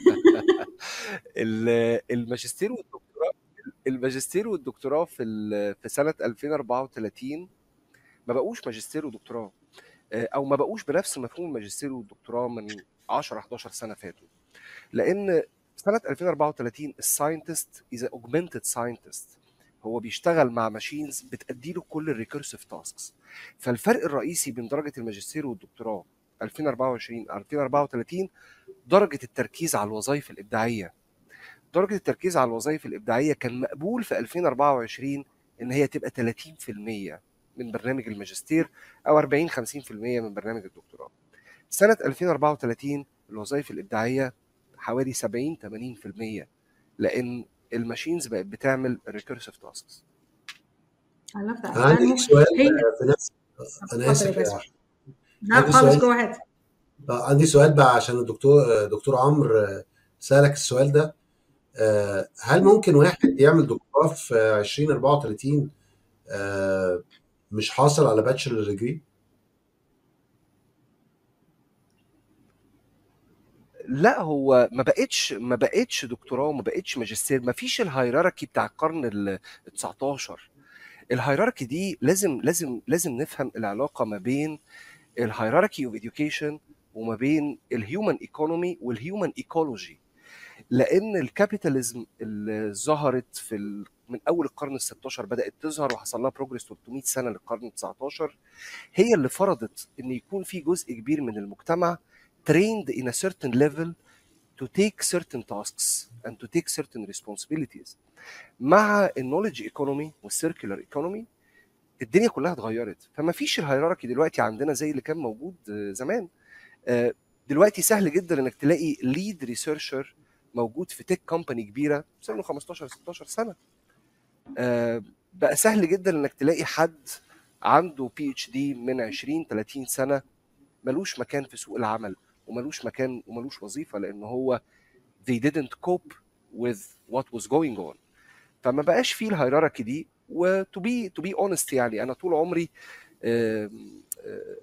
ال- الماجستير والدكتوراه الماجستير والدكتوراه في ال- في سنه ألفين وأربعة وثلاثين ما بقوش ماجستير ودكتوراه، آه، او ما بقوش بنفس مفهوم الماجستير والدكتوراه من عشرة حداشر سنه فاتوا. لان سنه ألفين وأربعة وثلاثين الساينتست از اوجمانتد ساينتست، هو بيشتغل مع ماشينز بتأدي له كل الريكيرسيف تاسكس. فالفرق الرئيسي بين درجه الماجستير والدكتوراه ألفين وأربعة وعشرين ألفين وأربعة وثلاثين درجه التركيز على الوظائف الابداعيه. درجه التركيز على الوظائف الابداعيه كان مقبول في ألفين وأربعة وعشرين ان هي تبقى ثلاثين بالمية من برنامج الماجستير او أربعين خمسين بالمية من برنامج الدكتوراه. سنه ألفين وأربعة وثلاثين الوظائف الابداعيه حوالي سبعين ثمانين بالمية، لان الماشينز بقت بتعمل ريكيرسيف تاسكس. I love that. انا عندي ليك سؤال هي في نفس، انا اتفضل يا اسف يا باسم. أحمد. لا عندي خالص، سؤال جو اهيد. آه، عندي سؤال بقى عشان الدكتور دكتور عمرو آه، سألك السؤال ده. آه، هل ممكن واحد يعمل دكتوراه في ألفين وأربعة وثلاثين آه، مش حاصل على باتشلر ديجري؟ لا، هو ما بقتش ما بقتش دكتوراه وما بقتش ماجستير، ما فيش الهيراركي بتاع القرن ال تسعتاشر. الهيراركي دي لازم لازم لازم نفهم العلاقه ما بين الهيراركي اوف education وما بين الهيومن ايكونومي والهيومن ايكولوجي. لان الكابيتاليزم اللي ظهرت في ال... من اول القرن ال ستاشر بدات تظهر وحصل لها بروجرس ثلاثمية سنه للقرن ال تسعتاشر، هي اللي فرضت ان يكون في جزء كبير من المجتمع trained in a certain level to take certain tasks and to take certain responsibilities. مع النولج ايكونومي والسيركولار ايكونومي الدنيا كلها اتغيرت، فما فيش الهيراركي دلوقتي عندنا زي اللي كان موجود زمان. دلوقتي سهل جدا انك تلاقي ليد ريسيرشر موجود في تك كومباني كبيره سنه خمستاشر ستاشر سنه. بقى سهل جدا انك تلاقي حد عنده بي اتش دي من عشرين ثلاثين سنه ملوش مكان في سوق العمل وملوش مكان وملوش وظيفه، لان هو they didn't cope with what was going on. فما بقاش فيه الهيراركي دي. و to be to be honest يعني انا طول عمري آم، آه،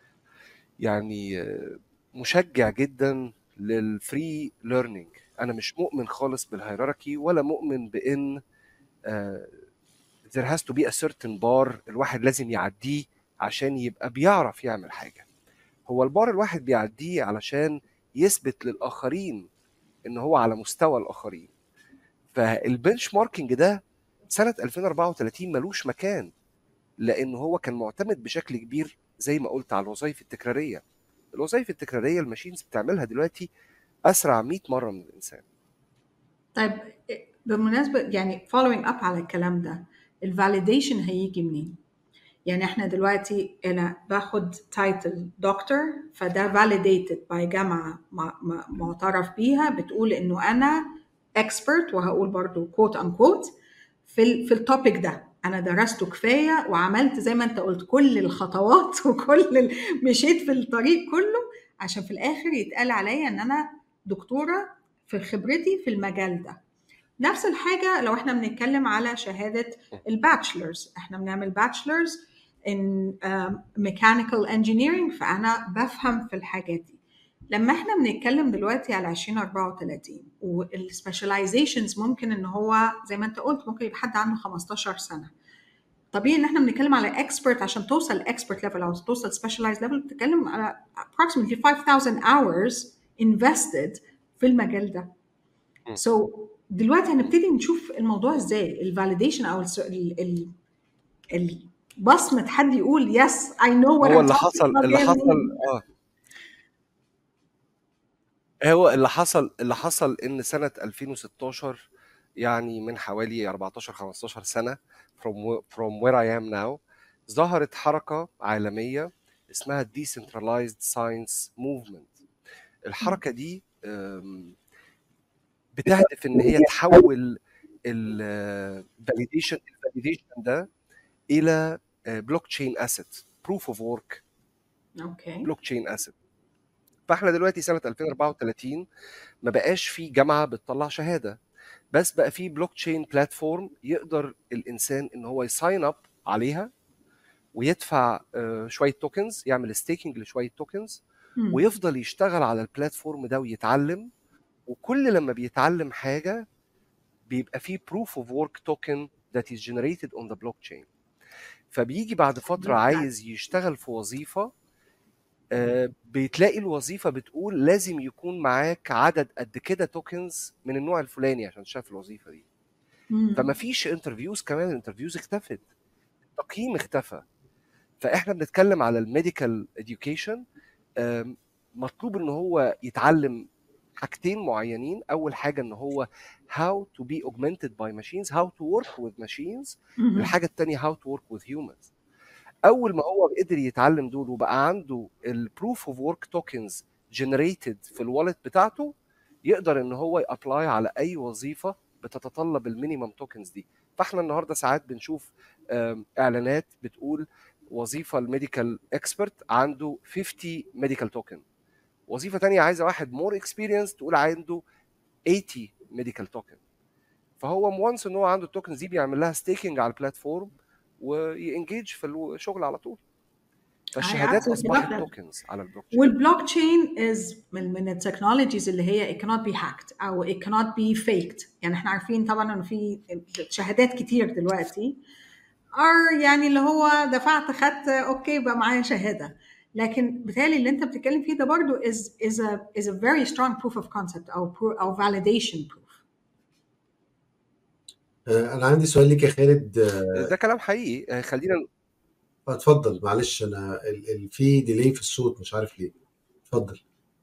يعني آه، مشجع جدا للفري ليرنينج. انا مش مؤمن خالص بالهيراركي ولا مؤمن بان آه، there has to be a certain bar الواحد لازم يعديه عشان يبقى بيعرف يعمل حاجه. هو البار الواحد بيعديه علشان يثبت للاخرين ان هو على مستوى الاخرين. فالبنش ماركينج ده سنه ألفين وأربعة وثلاثين ملوش مكان، لان هو كان معتمد بشكل كبير زي ما قلت على الوظائف التكراريه. الوظائف التكراريه الماشينز بتعملها دلوقتي اسرع مية مره من الانسان. طيب بالمناسبة يعني following up على الكلام ده، الفاليديشن هيجي منين؟ يعني احنا دلوقتي انا باخد تايتل دكتور، فده validated by جامعة معترف بيها بتقول انه انا expert وهقول برضو quote unquote في ال في التوبيك ده. انا درسته كفايه وعملت زي ما انت قلت كل الخطوات وكل ال... مشيت في الطريق كله عشان في الاخر يتقال عليا ان انا دكتوره في خبرتي في المجال ده. نفس الحاجه لو احنا بنتكلم على شهاده الباتشلرز، احنا بنعمل باتشلرز in uh, mechanical engineering، فانا بفهم في الحاجات دي. لما احنا بنتكلم دلوقتي على عشرين أربعة وثلاثين والسبيشاليزيشنز ممكن ان هو زي ما انت قلت ممكن يبقى حد عنده خمستاشر سنه. طبيعي ان احنا بنتكلم على اكسبرت، عشان توصل اكسبرت ليفل او توصل سبيشاليزد ليفل بتتكلم على approximately five thousand hours invested في المجال ده. so دلوقتي هنبتدي نشوف الموضوع ازاي الفاليديشن او ال ال البصمه حد يقول yes I know what هو I'm اللي talking حصل about اللي جاية حصل منين. اه هو اللي حصل اللي حصل ان سنة ألفين وستاشر، يعني من حوالي أربعتاشر خمستاشر سنة from wh- from where I am now، ظهرت حركة عالمية اسمها Decentralized Science Movement. الحركة دي آم، بتهدف ان هي تحول ال validation الفاليديشن ده الى بلوك تشين اسيت، بروف اوف ورك اوكي بلوك تشين اسيت. فاحنا دلوقتي سنة ألفين وأربعة وثلاثين ما بقاش في جامعة بتطلع شهادة، بس بقى في بلوك تشين بلاتفورم يقدر الانسان ان هو يساين اب عليها ويدفع آه، شويه توكنز، يعمل ستيكنج لشويه توكنز مم. ويفضل يشتغل على البلاتفورم ده ويتعلم. وكل لما بيتعلم حاجه بيبقى فيه proof of work token that is generated on the blockchain. فبيجي بعد فتره عايز يشتغل في وظيفه، آه، بتلاقي الوظيفه بتقول لازم يكون معاك عدد قد كده توكنز من النوع الفلاني عشان تشتغل في الوظيفه دي. مم. فما فيش انترفيوز، كمان الانترفيوز اختفت، التقييم اختفى. فاحنا بنتكلم على الميديكال اديوكيشن، مطلوب ان هو يتعلم حاجتين معينين. اول حاجه ان هو how to be augmented by machines, how to work with machines. مم. الحاجه الثانيه how to work with humans. اول ما هو قدر يتعلم دول وبقى عنده البروف اوف ورك توكنز جنريتد في الوالت بتاعته، يقدر ان هو يابلاي على اي وظيفه بتتطلب المينيمم توكنز دي. فاحنا النهارده ساعات بنشوف آم، اعلانات بتقول وظيفه الميديكال اكسبرت عنده خمسين ميديكال توكن، وظيفه تانية عايزه واحد مور اكسبيرينس تقول عنده ثمانين ميديكال توكن. فهو وانس ان هو عنده التوكنز دي بيعمل لها ستيكنج على البلاتفورم وينجيج في الشغل على طول. I فالشهادات absolutely love اصبحت that. توكنز على البلوك تشين. والبلوك تشين is من من التكنولوجيز اللي هي it cannot be hacked او it cannot be faked. يعني احنا عارفين طبعا انه في شهادات كتير دلوقتي are يعني اللي هو دفعت خدت اوكي بقى معايا شهاده، لكن بالتالي اللي انت بتتكلم فيه ده برضو is is a is a very strong proof of concept او pro, او validation proof. آه، انا عندي سؤال ليك يا خالد. آه، ده كلام حقيقي. آه، خلينا اتفضل. معلش انا ال- ال- في ديلي في الصوت مش عارف ليه. اتفضل.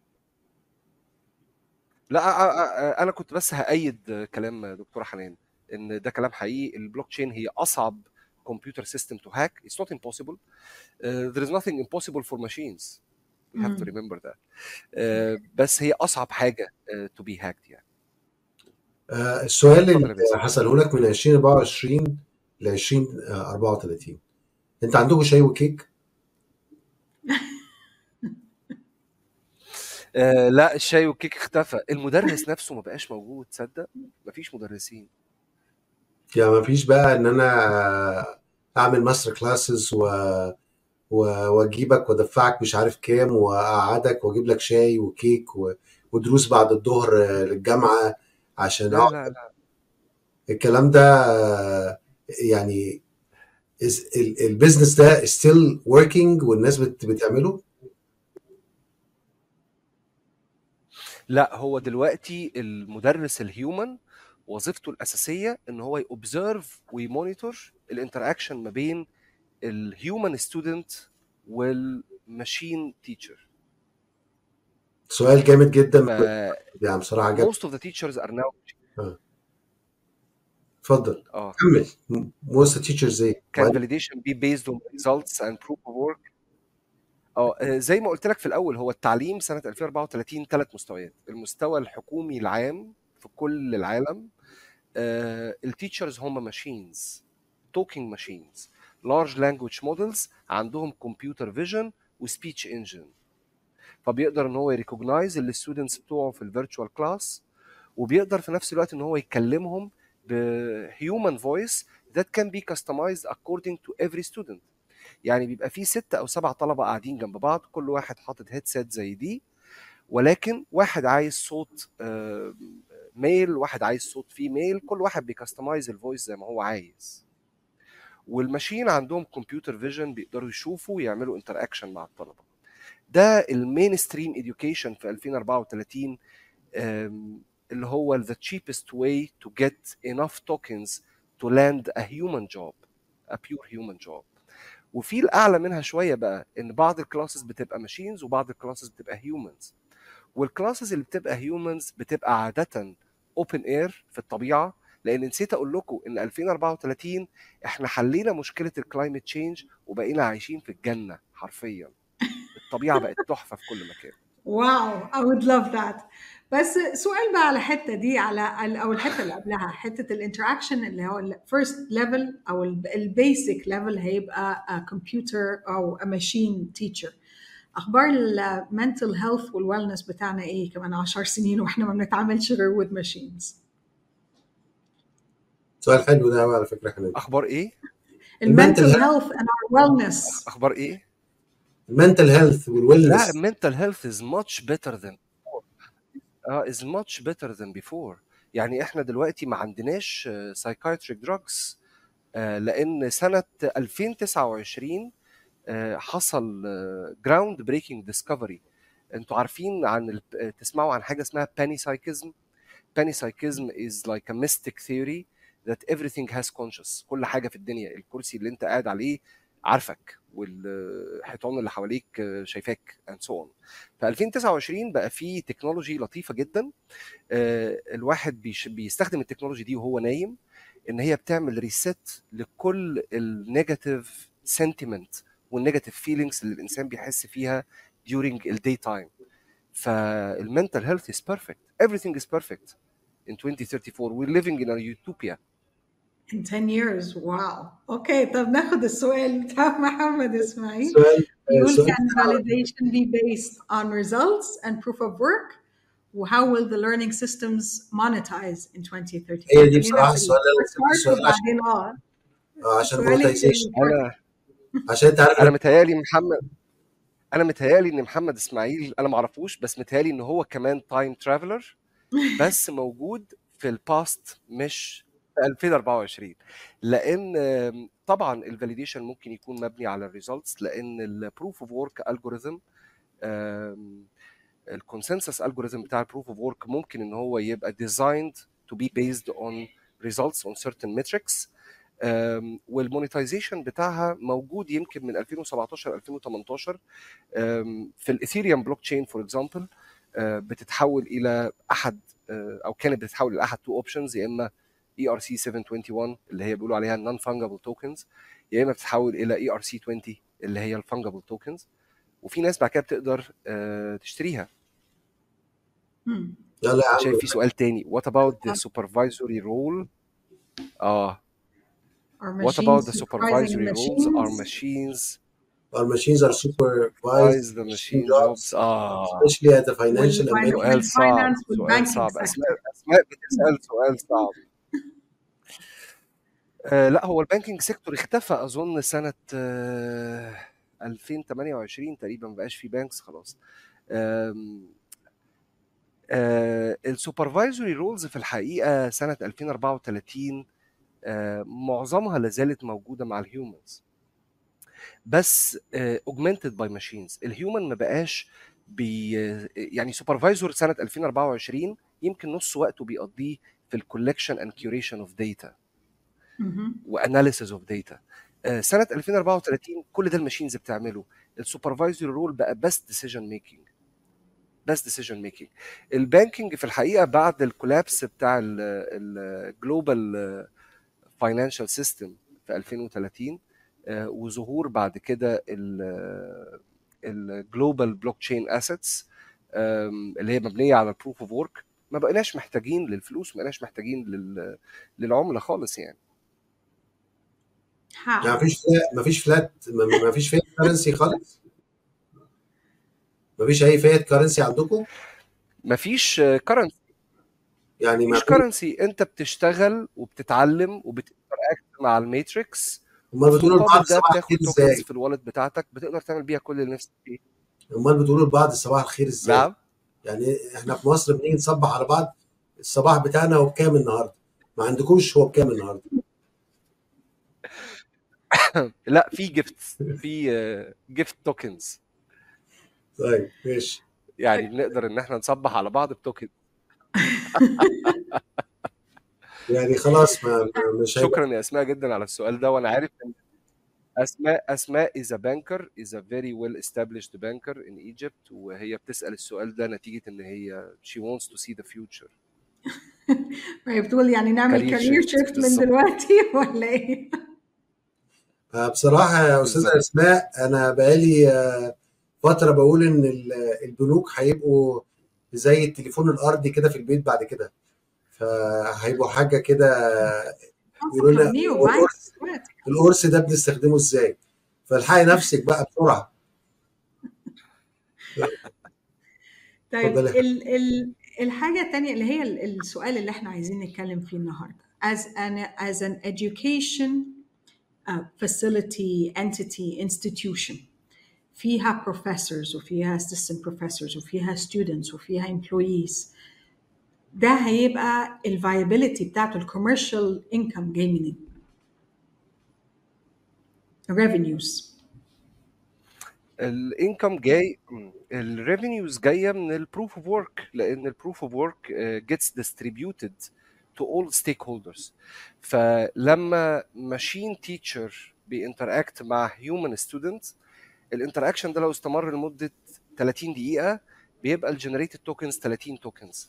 لا آه، آه، آه، انا كنت بس هأيد كلام دكتوره حنان ان ده كلام حقيقي. البلوك تشين هي اصعب كمبيوتر سيستم تو هاك. It's not impossible. Uh, there is nothing impossible for machines. We have to مم. remember that. Uh, بس هي اصعب حاجه uh, to be hacked يعني. آه، السؤال اتفضل اللي يا باسم. هسأله لك من ألفين وأربعة وعشرين ل ألفين وأربعة وثلاثين، انت عندكم شاي وكيك؟ آه لا، الشاي والكيك اختفى. المدرس نفسه ما بقاش موجود، تصدق مفيش مدرسين. يعني ما فيش بقى ان انا اعمل ماستر كلاسز و... و... واجيبك وادفعك مش عارف كام واقعدك واجيب لك شاي وكيك و... ودروس بعد الظهر آه، للجامعة عشان لا اقعد. لا لا الكلام ده آه، يعني is- ال- البيزنس ده still working والناس بت... بتعمله؟ لا، هو دلوقتي المدرس الهيومن وظيفته الأساسية إن هو يوبزرف ويمونيتور الانتراكشن ما بين الهيومن ستودنت والماشين تيتشر. سؤال جامد جدا ف يعني بصراحة عجبني. most of the teachers are now آه، اتفضل اه كمل. most teachers ايه؟ can وقال- validation be based on results and proof of work. اه آه، زي ما قلت لك في الأول، هو التعليم سنة ألفين وأربعة وثلاثين ثلاث مستويات. المستوى الحكومي العام في كل العالم التيتشرز هم ماشينز، توكينج ماشينز، لارج لانجويج مودلز عندهم كمبيوتر فيجن وسبيتش انجن، فبيقدر ان هو يريكوجنايز الستودنتس بتوعه في الفيرتشوال كلاس، وبيقدر في نفس الوقت ان هو يكلمهم بهيومن فويس that can be customized according to every student. يعني بيبقى فيه ستة او سبع طلبه قاعدين جنب بعض، كل واحد حاطط هيدسيت زي دي، ولكن واحد عايز صوت ميل، واحد عايز صوت فيميل، كل واحد بيكستمايز الفويس زي ما هو عايز. والماشين عندهم كمبيوتر فيجن، بيقدروا يشوفوا ويعملوا انتر اكشن مع الطلبه. ده المين ستريم اديوكيشن في ألفين وأربعة وثلاثين، اللي هو the cheapest way to get enough tokens to land a human job, a pure human job. وفي الاعلى منها شويه بقى ان بعض الكلاسز بتبقى ماشينز وبعض الكلاسز بتبقى هيومنز. والكلاسز اللي بتبقى هيومنز بتبقى عاده اوبن اير في الطبيعه، لان نسيت اقول لكم ان ألفين وأربعة وثلاثين احنا حلينا مشكله الكلايمت تشينج وبقينا عايشين في الجنه حرفيا. الطبيعه بقت تحفه في كل مكان. واو I would love that. بس سؤال بقى على الحته دي، على او الحته اللي قبلها، حته الانتراكشن اللي هو الفيرست ليفل او البيسك ليفل هيبقى كمبيوتر او ماشين تيتشر. اخبار المنتل هيلث والويلنس بتاعنا ايه كمان عشر سنين واحنا ما بنتعاملش غير with machines؟ سؤال حلو ده على فكره. احنا اخبار ايه؟ المنتل هيلث and our wellness. اخبار ايه؟ المنتل هيلث والويلنس. لا mental health is much better than before. uh, is much better than before. يعني احنا دلوقتي ما عندناش uh, psychiatric drugs uh, لان سنة ألفين وتسعة وعشرين uh, حصل uh, ground breaking discovery. انتوا عارفين عن ال... تسمعوا عن حاجة اسمها panpsychism. Panpsychism is like a mystic theory that everything has conscious. كل حاجة في الدنيا، الكرسي اللي انت قاعد عليه عارفك، والحيطان اللي حواليك شايفاك and so on. في ألفين وتسعة وعشرين بقى في تكنولوجي لطيفة جدا، الواحد بيستخدم التكنولوجي دي وهو نايم، ان هي بتعمل ريست لكل النيجاتيف سنتيمنت والنيجاتيف فيلينجز اللي الانسان بيحس فيها during the daytime. فالمنتال هيلث is perfect. Everything is perfect in twenty thirty-four. We're living in a utopia. In ten years. Wow. Okay, طب ناخد السؤال بتاع محمد اسماعيل. سؤال يقول سؤال can validation be based on results and proof of work? How will the learning systems monetize in twenty thirty-four؟ هي دي بصراحه السؤال اللي سبت السؤال عشان اه آه، عشان مونتايزيشن. انا عشان انت عارف انا متهيالي محمد انا متهيالي ان محمد اسماعيل انا ما اعرفوش، بس متهيالي ان هو كمان تايم ترافلر بس موجود في الباست مش في ألفين وأربعة وعشرين. لان طبعا الفاليديشن ممكن يكون مبني على الريزلتس، لان البروف اوف ورك الجوريثم، الكونسنسس الجوريثم بتاع البروف اوف ورك ممكن ان هو يبقى designed to be based on results on certain metrics. والمونيتايزيشن بتاعها موجود يمكن من ألفين وسبعتاشر ألفين وتمنتاشر في الايثيريوم بلوك تشين فور اكزامبل. بتتحول الى احد او كانت بتتحول الى احد تو اوبشنز، يا اما اي ار سي سبعمية وواحد وعشرين اللي هي بيقولوا عليها نون فانجبل توكنز، يا اما بتتحول الى اي ار سي عشرين اللي هي الفانجبل توكنز، وفي ناس بعد كده بتقدر تشتريها. لا لا يا عم. شايف في سؤال تاني what about the supervisory role؟ اه what about the supervisory roles? Are machines Our machines are supervised the machine jobs. اه especially at the financial and سؤال صعب سؤال صعب اسماء اسماء بتسال سؤال صعب. آه لا هو البانكينج سيكتور اختفى اظن سنه آه ألفين وتمنية وعشرين تقريبا، ما بقاش في بانكس خلاص. آه السوبرفايزوري رولز في الحقيقه سنه ألفين وأربعة وثلاثين آه معظمها لازالت موجوده مع الهيومنز، بس augmented by machines. الهيومن ما بقاش بي يعني سوبرفايزور سنه ألفين وأربعة وعشرين يمكن نص وقته بيقضيه في الكولكشن اند كيوريشن اوف داتا واناليسيز اوف داتا. سنه ألفين وأربعة وثلاثين كل ده الماشينز بتعمله. السوبرفايزور رول بقى بس ديسيجن ميكنج بس ديسيجن ميكنج. البانكينج في الحقيقه بعد الكولابس بتاع الجلوبال فاينانشال سيستم في ألفين وثلاثين وظهور بعد كده الجلوبال بلوك تشين اسيتس اللي هي مبنيه على البروف اوف ورك، ما بقيناش محتاجين للفلوس، ما بقيناش محتاجين لل... للعمله خالص يعني. يعني how مفيش فلا- مفيش فلات م- مفيش فيات كرنسي خالص؟ مفيش اي فيات كرنسي عندكم؟ مفيش كرنسي، يعني ما مفيش فيش. كرنسي، انت بتشتغل وبتتعلم وبتتراكت مع الماتريكس، امال وفي بتقولوا لبعض مقابل ده صباح الخير بتاخد توكنز ازاي؟ في الوالت بتاعتك بتقدر تعمل بيها كل اللي نفسك فيه. امال بتقولوا لبعض صباح الخير ازاي؟ نعم. يعني احنا في مصر بنيجي نصبح على بعض، الصباح بتاعنا هو بكام النهارده؟ ما عندكوش هو بكام النهارده؟ لا، في جيفتس، في جيفت توكنز، طيب ماشي. يعني بنقدر ان احنا نصبح على بعض بتوكن. يعني خلاص ما ما- مش هيبقى. شكرا يا اسماء جدا على السؤال ده، وانا عارف ان اسماء اسماء is a banker is a very well established banker in Egypt، وهي بتسأل السؤال ده نتيجة ان هي she wants to see the future ما بتقول يعني نعمل career كارير shift. شيفت من بالظبط دلوقتي ولا ايه؟ آه، بصراحة يا أستاذة بالظبط. أسماء أنا بقالي آه، فترة بقول إن ال- البنوك هيبقوا زي التليفون الأرضي كده في البيت بعد كده، فهيبقوا حاجة كده. يقولوا لنا فكرنيه هو بنك القرص دلوقتي. القرص ده بنستخدمه إزاي؟ فالحقي نفسك بقى بسرعة. طيب اتفضلي يا حبيبي. ال ال الحاجة التانية اللي هي ال- السؤال اللي احنا عايزين نتكلم فيه النهاردة as an as an education uh, facility entity institution فيها professors وفيها assistant professors وفيها students وفيها employees، ده هيبقى ال viability بتاعته ال commercial income جاي منين؟ revenues. الانكم جاي، الريفينيوز جايه من البروف اوف ورك، لان البروف اوف ورك gets distributed to all stakeholders. فلما ماشين تيتشر بينتراكت مع هيومن ستودنت، الانتراكشن ده لو استمر لمده ثلاثين دقيقه بيبقى الجنريتد توكنز ثلاثين توكنز.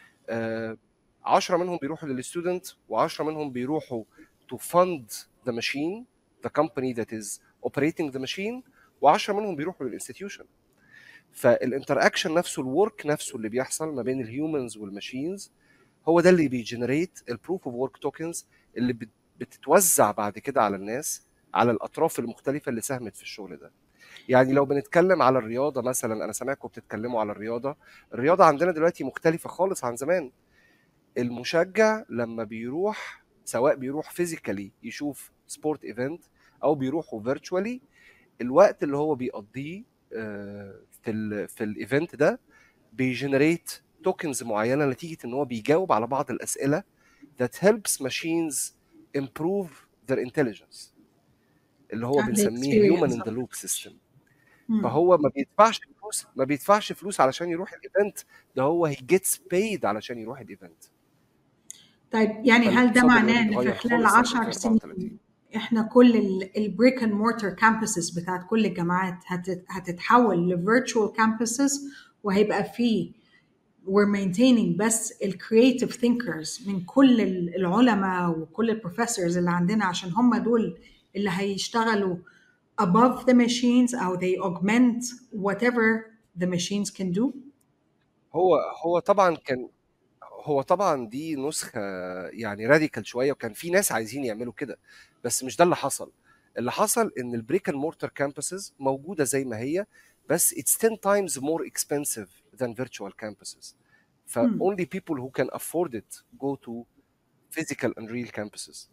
عشرة منهم بيروحوا للستودنت، و10 منهم بيروحوا to fund the machine the company that is operating the machine، و10 منهم بيروحوا للانستتيوشن. فالانتراكشن نفسه، الورك نفسه اللي بيحصل ما بين الهيومنز والماشينز، هو ده اللي بيجنريت البروف اوف ورك توكنز اللي بت- بتتوزع بعد كده على الناس، على الاطراف المختلفه اللي ساهمت في الشغل ده. يعني لو بنتكلم على الرياضه مثلا، انا سامعكم بتتكلموا على الرياضه، الرياضه عندنا دلوقتي مختلفه خالص عن زمان. المشجع لما بيروح، سواء بيروح فيزيكالي يشوف سبورت ايفنت او بيروحوا فيرتشوالي، الوقت اللي هو بيقضيه آه، في ال في الايفنت ده بيجنريت توكنز معينه نتيجه ان هو بيجاوب على بعض الاسئله that helps machines improve their intelligence، اللي هو the بنسميه human experience in of the it. loop system. مم. فهو ما بيدفعش فلوس، ما بيدفعش فلوس علشان يروح الايفنت ده، هو he gets paid علشان يروح الايفنت. طيب يعني هل ده فالاقتصاد معناه الرياضي ان في اتغير خلال خالص سنه عشر ألفين وأربعة وثلاثين. سنين احنا كل البريك اند مورتر كامبسز بتاعت كل الجامعات هتت- هتتحول لفيرتشوال كامبسز، وهيبقى فيه we're maintaining بس الكرييتيف thinkers من كل ال- العلماء وكل البروفيسورز اللي عندنا، عشان هم دول اللي هيشتغلوا above the machines او they augment whatever the machines can do. هو هو طبعا كان هو طبعا دي نسخة يعني راديكال شوية، وكان في ناس عايزين يعملوا كده، بس مش ده اللي حصل. اللي حصل ان البريك اند مورتر كامبسز موجودة زي ما هي، بس it's ten times more expensive than virtual campuses. ف Hmm. only people who can afford it go to physical and real campuses.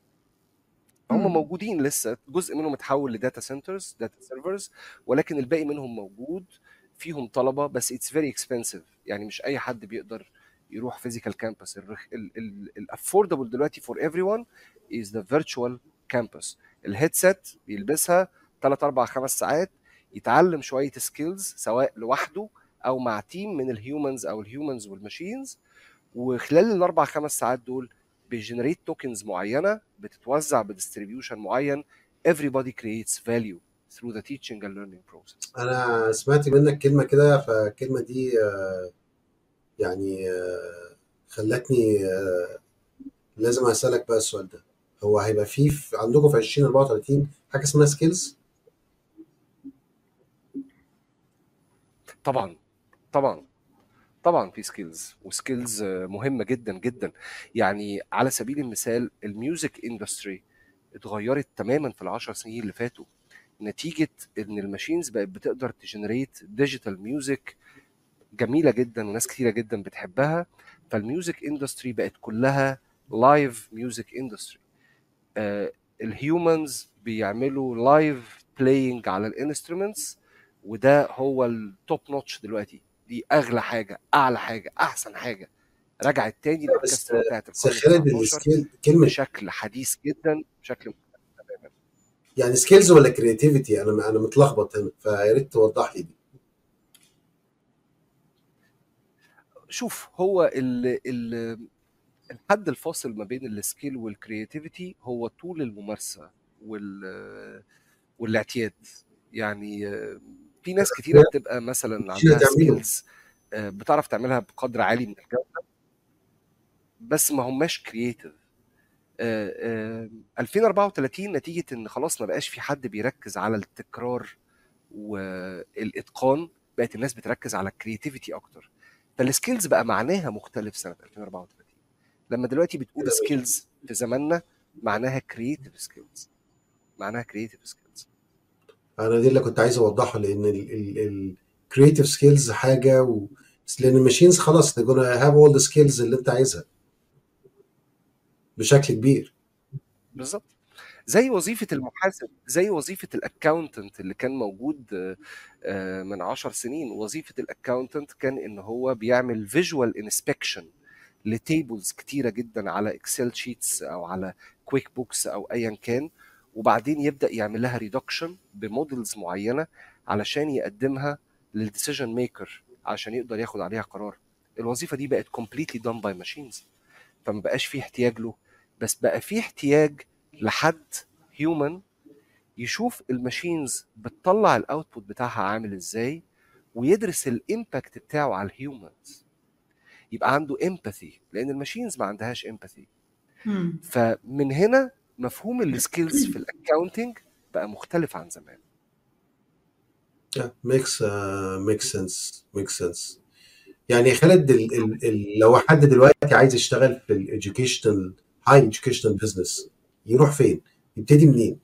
هم Hmm. موجودين لسه، جزء منهم اتحول لداتا سنترز، داتا سيرفرز، ولكن الباقي منهم موجود، فيهم طلبة، بس it's very expensive. يعني مش اي حد بيقدر يروح فيزيكال كامبس. الافوردبل دلوقتي for everyone is the virtual campus. الهيدسет بيلبسها ثلاثة أربعة خمس ساعات، يتعلم شوية سكيلز سواء لوحده او مع تيم من الهيومنز او الهيومنز والماشينز، وخلال الاربع خمس ساعات دول بيجنريت توكنز معينه بتتوزع بديستريبيوشن معين. everybody creates value through the teaching and learning process. انا سمعت منك كلمه كده، فالكلمه دي آه، يعني آه، خلتني آه، لازم اسالك بقى السؤال ده. هو هيبقى فيه في عندكم في ألفين وأربعة وثلاثين حاجه اسمها سكيلز؟ طبعا طبعا طبعا في سكيلز وسكيلز مهمه جدا جدا. يعني على سبيل المثال الميوزك اندستري اتغيرت تماما في العشر سنين اللي فاتوا نتيجه ان الماشينز بقت بتقدر تجنريت ديجيتال ميوزك جميله جدا وناس كتيره جدا بتحبها. فالميوزك اندستري بقت كلها لايف ميوزك اندستري. الهيومنز بيعملوا لايف بلاينج على الانسترومنتس، وده هو التوب نوتش دلوقتي. دي اغلى حاجه، اعلى حاجه، احسن حاجه. رجعت تاني لا، بس الاوركسترا بتاعت بس القرن خالد التسعتاشر السكيل كلمه، بشكل حديث جدا، بشكل مختلف تماما. يعني سكيلز ولا كرياتيفيتي؟ انا انا متلخبط هنا، فيا ريت توضح لي دي. شوف، هو ال ال الحد الفاصل ما بين السكيل والكرياتيفيتي هو طول الممارسه وال والاعتياد. يعني آه، في ناس كتيره بتبقى مثلا مش اللي عندها تعمله. سكيلز بتعرف تعملها بقدر عالي من الجوده، بس ما هماش كرييتيف. ألفين وأربعة وثلاثين نتيجه ان خلاص ما بقاش في حد بيركز على التكرار والاتقان، بقت الناس بتركز على الكرياتيفيتي اكتر. فالسكيلز بقى معناها مختلف سنه ألفين وأربعة وثلاثين. لما دلوقتي بتقول سكيلز في زماننا معناها كرياتيف سكيلز، معناها كرياتيف سكيلز. انا دي اللي كنت عايز اوضحها، لان الكرياتيف سكيلز حاجه و... لان الماشينز خلاص they're gonna have all the skills اللي انت عايزها بشكل كبير. بالظبط. زي وظيفة المحاسب، زي وظيفة الاكاونتنت اللي كان موجود آه، آه، من عشر سنين. وظيفة الاكاونتنت كان ان هو بيعمل فيجوال انسبكشن لتيبلز كتيرة جدا على اكسل شيتس او على كويك بوكس او ايا كان، وبعدين يبدأ يعمل لها ريدكشن بمودلز معينة علشان يقدمها للديسيجن ميكر عشان يقدر ياخد عليها قرار. الوظيفة دي بقت completely done by machines، فما بقاش فيه احتياج له، بس بقى فيه احتياج لحد هيومن يشوف الماشينز بتطلع الاوتبوت بتاعها عامل ازاي، ويدرس الامباكت بتاعه على الهيومنز، يبقى عنده امباثي، لان الماشينز ما عندهاش امباثي. مم. فمن هنا مفهوم السكيلز في الاكاونتنج بقى مختلف عن زمان. Yeah, makes uh, makes sense makes sense. يعني خالد، ال ال ال لو حد دلوقتي عايز يشتغل في الاديوكيشنال هاي educational بزنس، يروح فين؟ يبتدي منين؟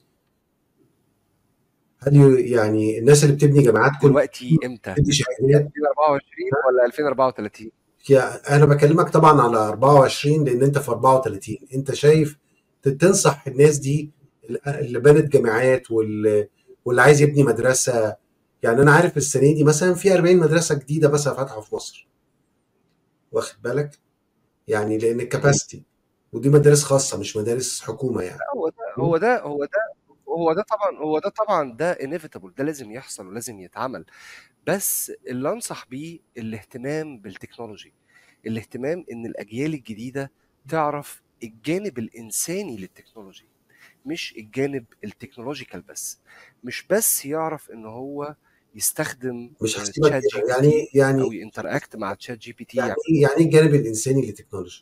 هل ي- يعني الناس اللي بتبني جامعات كل دلوقتي امتى؟ بتدي شهادات؟ ألفين وأربعة وعشرين ولا ألفين وأربعة وثلاثين؟ يا انا بكلمك طبعا على أربعة وعشرين، لان انت في أربعة وثلاثين. انت شايف ت- تنصح الناس دي اللي بنت جامعات واللي, واللي عايز يبني مدرسه؟ يعني انا عارف السنه دي مثلا في أربعين مدرسه جديده بس فاتحه في مصر، واخد بالك؟ يعني لان الكباسيتي، ودي مدارس خاصه مش مدارس حكومه يعني. هو ده هو ده هو ده هو ده طبعا هو ده طبعا ده inevitable، ده لازم يحصل ولازم يتعمل. بس اللي انصح بيه الاهتمام بالتكنولوجي، الاهتمام ان الاجيال الجديده تعرف الجانب الانساني للتكنولوجي، مش الجانب التكنولوجيكال بس. مش بس يعرف ان هو يستخدم مش آه، هسيبك تشات جي كده، بي يعني تي او يعني ينتراكت مع تشات جي بي تي. يعني يعني ايه يعني ايه الجانب الانساني للتكنولوجيا؟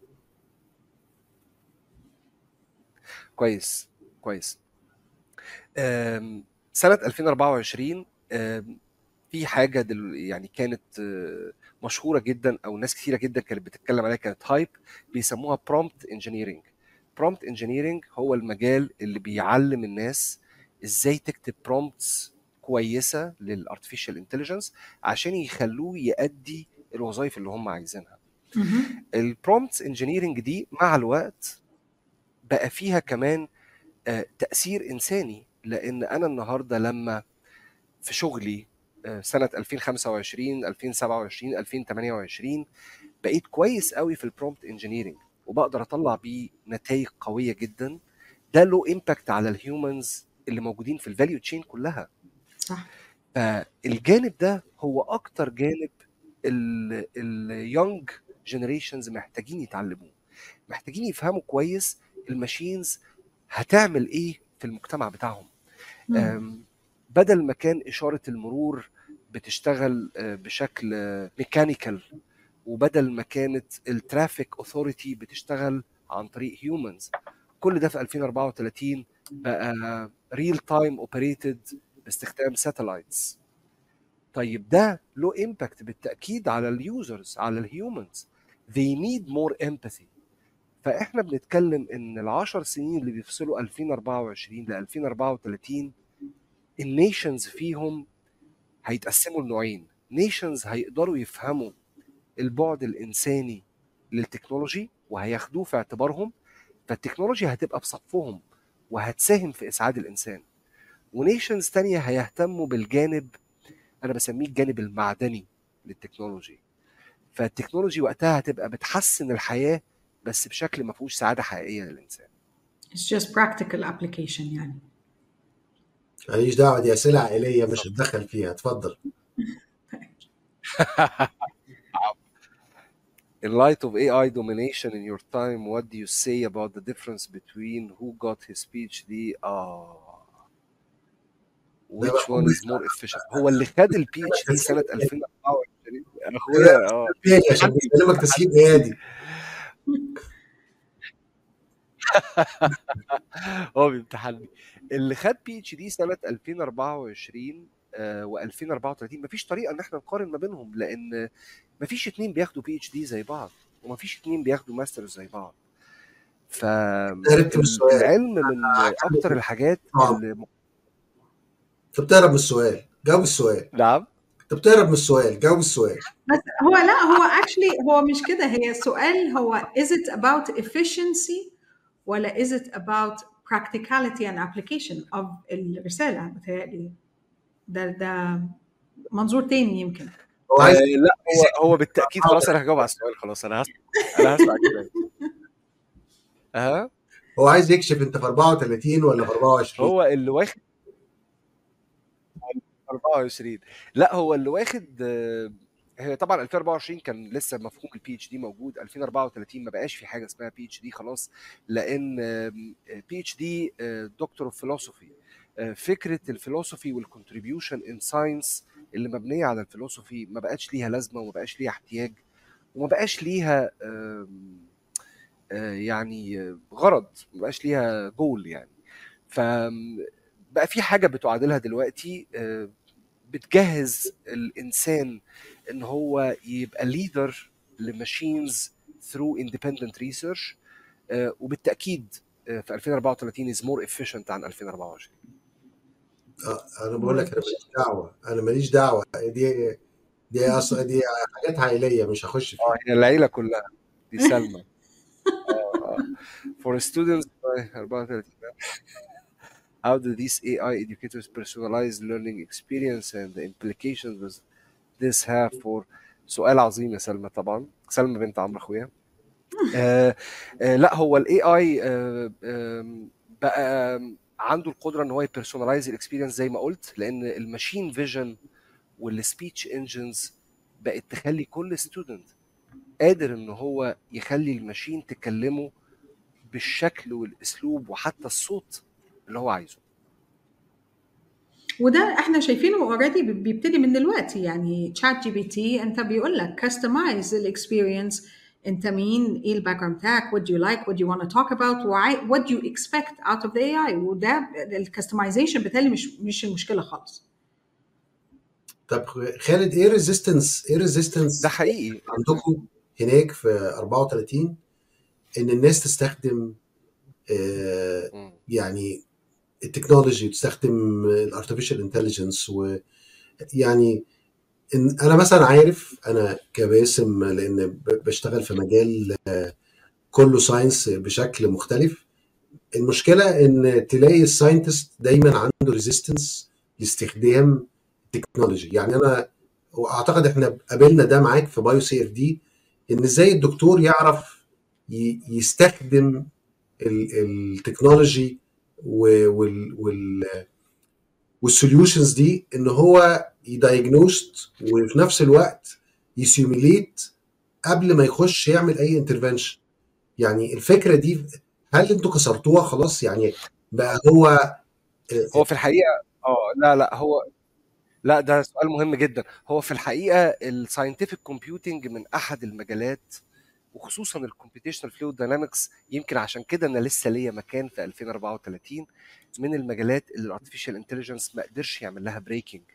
كويس كويس. آم، سنة ألفين وأربعة وعشرين آم، في حاجة دل يعني كانت آه، مشهورة جدا، أو ناس كثيرة جدا كانت بتتكلم عليها، كانت هايب، بيسموها prompt engineering. prompt engineering هو المجال اللي بيعلم الناس ازاي تكتب prompts كويسة للارتفيشال انتليجنس عشان يخلوه يأدي الوظائف اللي هم عايزينها. مهم. البرومبتس انجينيرنج دي مع الوقت بقى فيها كمان آه، تأثير إنساني، لأن أنا النهاردة لما في شغلي آه، سنة ألفين وخمسة وعشرين ألفين وسبعة وعشرين ألفين وثمانية وعشرين بقيت كويس قوي في البرومبت انجينيرنج وبقدر أطلع بيه نتائج قوية جدا، ده له امباكت على الهيومنز اللي موجودين في الفاليو تشين كلها. صح. فالجانب ده هو أكتر جانب اليونج جنريشنز محتاجين يتعلموه، محتاجين يفهموا كويس الماشينز هتعمل ايه في المجتمع بتاعهم. مم. أم، بدل ما كان إشارة المرور بتشتغل آه، بشكل ميكانيكال، وبدل ما كانت الترافيك اوثوريتي بتشتغل عن طريق هيومنز، كل ده في ألفين وأربعة وثلاثين بقى ريل تايم اوبريتد باستخدام ساتلايتس. طيب ده له امباكت بالتاكيد على اليوزرز، على الهيومنز. they need more empathy. فاحنا بنتكلم ان العشر سنين اللي بيفصلوا ألفين وأربعة وعشرين ل ألفين وأربعة وثلاثين النيشنز فيهم هيتقسموا لنوعين. نيشنز هيقدروا يفهموا البعد الانساني للتكنولوجي وهياخدوه في اعتبارهم، فالتكنولوجيا هتبقى بصفهم وهتساهم في اسعاد الانسان. ونيشنز تانية هيهتموا بالجانب انا بسميه الجانب المعدني للتكنولوجي، فالتكنولوجي وقتها هتبقى بتحسن الحياة بس بشكل ما فيهوش سعادة حقيقية للإنسان. It's just practical application يعني. ماليش دعوه، دي اسئله عائليه مش هتدخل فيها، اتفضل. In light of A I domination in your time, what do you say about the difference between who got his PhD? آه ده which بقى one is more efficient؟ هو اللي خد ال PhD سنة ألفين وأربعة وعشرين أخويا اه تاني عشان بكلمك تسليم ايادي. هو بيمتحني. اللي خد بي اتش دي سنه ألفين وأربعة وعشرين و2034 مفيش طريقه ان احنا نقارن ما بينهم، لان مفيش اتنين بياخدوا بي اتش دي زي بعض ومفيش اتنين بياخدوا ماسترز زي بعض. هربت من السؤال. فالعلم من اكتر الحاجات اللي انت بتهرب من السؤال، جاوب السؤال. نعم انت بتهرب من السؤال، جاوب السؤال. بس هو لا هو actually هو مش كده، هي السؤال هو is it about efficiency ولا is it about practicality and application of الرسالة؟ متهيألي ده ده منظور تاني يمكن. هو عايز آه لا هو هو بالتاكيد. خلاص انا هجاوب على السؤال، خلاص انا هسمع انا هسمع كده. اها هو عايز يكشف انت في أربعة وثلاثين ولا في أربعة وعشرين. هو اللي واخد أربعة وعشرين. لا هو اللي واخد آه، هي طبعا ألفين وأربعة وعشرين كان لسه مفهوم البي اتش دي موجود. ألفين وأربعة وثلاثين ما بقاش في حاجه اسمها بي اتش دي خلاص، لان بي اتش دي دكتور اوف فيلوسوفي. فكره الفيلوسوفي والكونتريبيوشن ان ساينس اللي مبنيه على الفيلوسوفي ما بقاش ليها لازمه وما بقاش ليها احتياج وما بقاش ليها آم، آه، يعني آه، غرض، ما بقاش ليها جول يعني. فبقى في حاجه بتعادلها دلوقتي آه، بتجهز الانسان ان هو يبقى ليدر لماشينز ثرو اندبندنت ريسيرش، وبالتاكيد آه، في ألفين وأربعة وثلاثين از مور افيشنت عن ألفين وأربعة وعشرين. آه، انا بقول لك انا ماليش دعوه، انا ماليش دعوه، دي دي اصلا دي حاجات عائليه مش هخش فيها. اه هي العيله كلها دي سلمى. اه for students أربعة وثلاثين. How do these A I educators personalize learning experience and the implications does this have for سؤال عظيم يا سلمى. طبعا سلمى بنت عمرو اخويا. آه آه لا هو الاي اي آه آه بقى عنده القدره ان هو يبرسونلايز الاكسبيرينس زي ما قلت، لان الماشين فيجن والسبيتش انجنز بقت تخلي كل ستودنت قادر ان هو يخلي الماشين تكلمه بالشكل والاسلوب وحتى الصوت اللي هو عايزه. وده احنا شايفينه اوريدي بيبتدي من دلوقتي، يعني تشات جي بي تي انت بيقول لك كاستمايز الاكسبيرينس، انت مين، ايه الباك جراوند بتاعك، what do you like, what do you want to talk about, why, what do you expect out of the إيه آي. وده الكاستمايزيشن بالتالي مش مش المشكله خالص. طب خالد، ايه ريزيستنس ايه ريزيستنس ده حقيقي عندكم هناك في أربعة وثلاثين ان الناس تستخدم آه م. يعني التكنولوجي، تستخدم الارتفيشال انتليجنس؟ ويعني إن انا مثلا عارف انا كباسم، لان ب- بشتغل في مجال آه، كله ساينس بشكل مختلف. المشكله ان تلاقي الساينتست دايما عنده ريزيستنس لاستخدام التكنولوجي. يعني انا واعتقد احنا قابلنا ده معاك في بايو سي اف دي، ان ازاي الدكتور يعرف ي- يستخدم ال- التكنولوجي وال وال والسوليوشنز دي ان هو يدايجنوست وفي نفس الوقت يسيميليت قبل ما يخش يعمل اي انترفنشن. يعني الفكره دي هل انتوا كسرتوها خلاص؟ يعني بقى هو آه، هو في الحقيقه اه لا لا هو لا ده سؤال مهم جدا. هو في الحقيقه الساينتفك كومبيوتنج من احد المجالات، وخصوصا الكمبيوتيشنال فلويد داينامكس، يمكن عشان كده انا لسه ليا مكان في ألفين وأربعة وثلاثين، من المجالات اللي الارتفيشال انتليجنس ما قدرش يعمل لها بريكنج.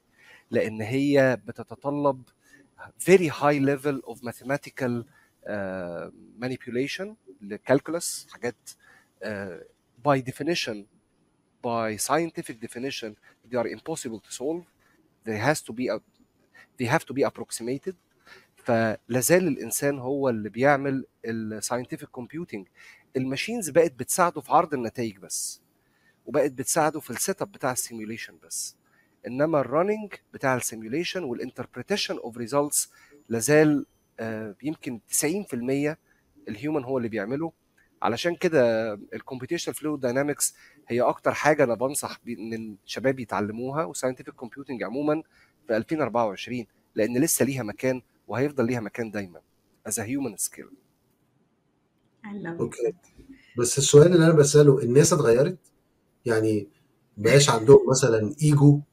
لان هي بتتطلب very high level of mathematical uh, manipulation للكالكولس، حاجات uh, by definition by scientific definition they are impossible to solve. there has to be a, they have to be approximated. فلازال الانسان هو اللي بيعمل الساينتفك كومبيوتنج. الماشينز بقت بتساعده في عرض النتائج بس، وبقت بتساعده في السيت اب بتاع السيميوليشن بس، انما الرننج بتاع السيميوليشن والانتربريتيشن اوف ريزلتس لازال آه يمكن تسعين في المية الهيومن هو اللي بيعمله. علشان كده الكمبيوتيشنال فلويد داينامكس هي اكتر حاجه انا بنصح ان الشباب يتعلموها، وساينتفك كومبيوتنج عموما في ألفين وأربعة وعشرين، لان لسه ليها مكان وهيفضل ليها مكان دايما as a human skill. اوكي، بس السؤال اللي انا بساله، الناس اتغيرت؟ يعني بقاش عندهم مثلا ايجو؟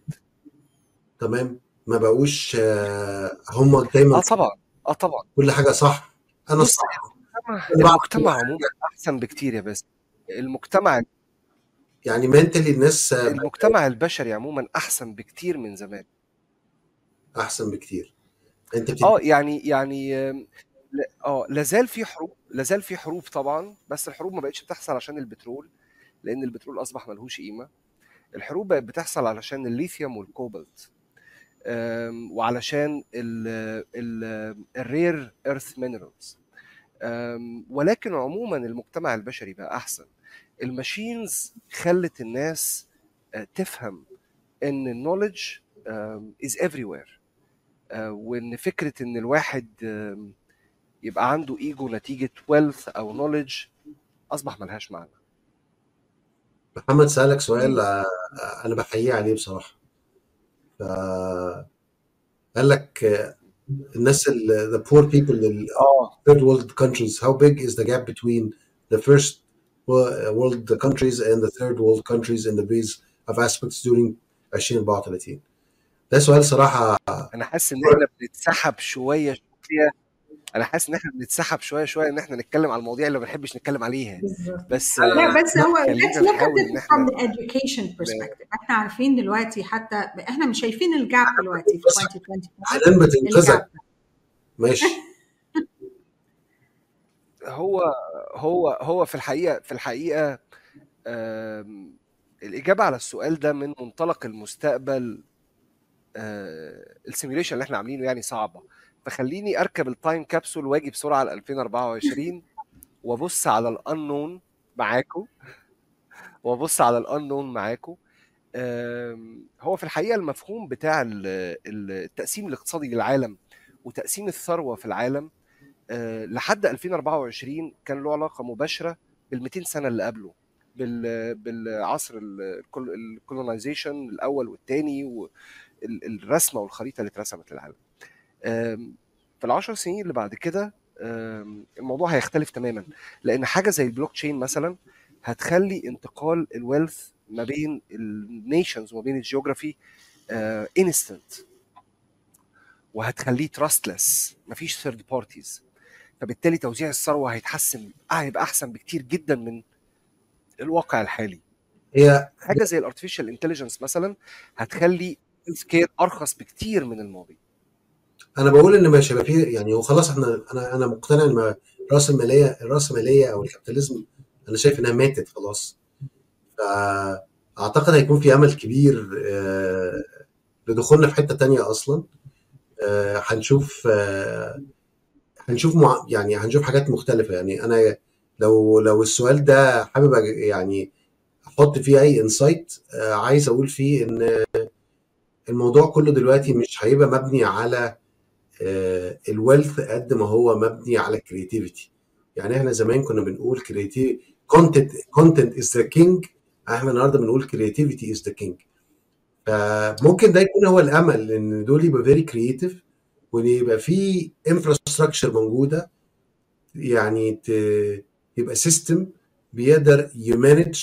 تمام، ما بقوش آه، هم دايما اه طبعا اه طبعا كل حاجه صح، انا بص، الصح، المجتمع انا بعمل كل المجتمع حاجه. عموما احسن بكتير يا باسم. المجتمع يعني منتلي الناس آه، المجتمع البشري عموما احسن بكتير من زمان. احسن بكتير. انت بتدي اه يعني يعني آم، لا- اه لازال في حروب، لازال في حروب طبعا، بس الحروب ما بقتش بتحصل عشان البترول، لان البترول اصبح ملهوش قيمه. الحروب بقت بتحصل علشان الليثيوم والكوبالت، آم، وعلشان الرير ايرث مينرالز. ولكن عموما المجتمع البشري بقى احسن. الماشينز خلت الناس آه، تفهم ان النولج از everywhere، آه، وان فكره ان الواحد آم، يبقى عنده ايجو نتيجه ويلث او نولج اصبح ملهاش معنى. محمد سألك سؤال آه، انا بحييه عليه بصراحه. ف قال لك آه، الناس ال- the poor people in اه third world countries, how big is the gap between the first wo- world countries and the third world countries in the base of aspects during ألفين وأربعة وثلاثين؟ ده سؤال صراحة. انا حاسس ان احنا بنتسحب شويه شويه انا حاسس ان احنا بنتسحب شويه شويه ان احنا نتكلم على المواضيع اللي ما بنحبش نتكلم عليها، بالظبط. بس لا آه، بس هو خلينا let's look at نحاول it ان from احنا the education perspective. احنا عارفين دلوقتي، حتى احنا مش شايفين الجاب دلوقتي في بس ألفين وخمسة وعشرين. حنان بتنقذك، الجاب ماشي. هو هو هو في الحقيقه في الحقيقه آم، الاجابه على السؤال ده من منطلق المستقبل، آه، السيميوليشن اللي احنا عاملينه يعني صعبه. فخليني اركب التايم كابسول واجي بسرعه ل ألفين وأربعة وعشرين وابص على الانون معاكم وابص على الانون معاكم. آم، هو في الحقيقه المفهوم بتاع ال- ال- التقسيم الاقتصادي للعالم وتقسيم الثروه في العالم آه، لحد ألفين وأربعة وعشرين كان له علاقه مباشره بال مئتين سنه اللي قبله، بال- بالعصر الكولونايزيشن الاول والثاني، والرسمه والخريطه اللي اترسمت للعالم. آم، في العشر سنين اللي بعد كده آم، الموضوع هيختلف تماما، لان حاجه زي البلوك تشين مثلا هتخلي انتقال الويلث ما بين النيشنز وما بين الجيوغرافي انستنت، وهتخليه تراستلس، مفيش ثيرد بارتيز. فبالتالي توزيع الثروه هيتحسن، هيبقى احسن بكتير جدا من الواقع الحالي. هي حاجه زي الارتفيشال انتليجنس مثلا هتخلي السكيل ارخص بكتير من الماضي. انا بقول ان مش هيبقى فيه، يعني وخلاص احنا انا انا مقتنع ان راس الماليه الراس الماليه او الكابيتاليزم انا شايف انها ماتت خلاص. فاعتقد هيكون في امل كبير آه، لدخولنا في حته تانية اصلا. آه، هنشوف آه، هنشوف مع... يعني هنشوف حاجات مختلفه. يعني انا لو لو السؤال ده حابب أج- يعني احط فيه اي انسايت، عايز اقول فيه ان الموضوع كله دلوقتي مش هيبقى مبني على الويلث قد ما هو مبني على الكرياتيفيتي. يعني احنا زمان كنا بنقول كرياتيف كونتنت كونتنت از ذا كينج، احنا النهارده بنقول كرياتيفيتي از ذا كينج. فممكن ده يكون هو الامل، ان دول يبقى فيري كرياتيف، وان يبقى في انفراستراكشر موجوده، يعني ت- يبقى سيستم بيقدر يمانج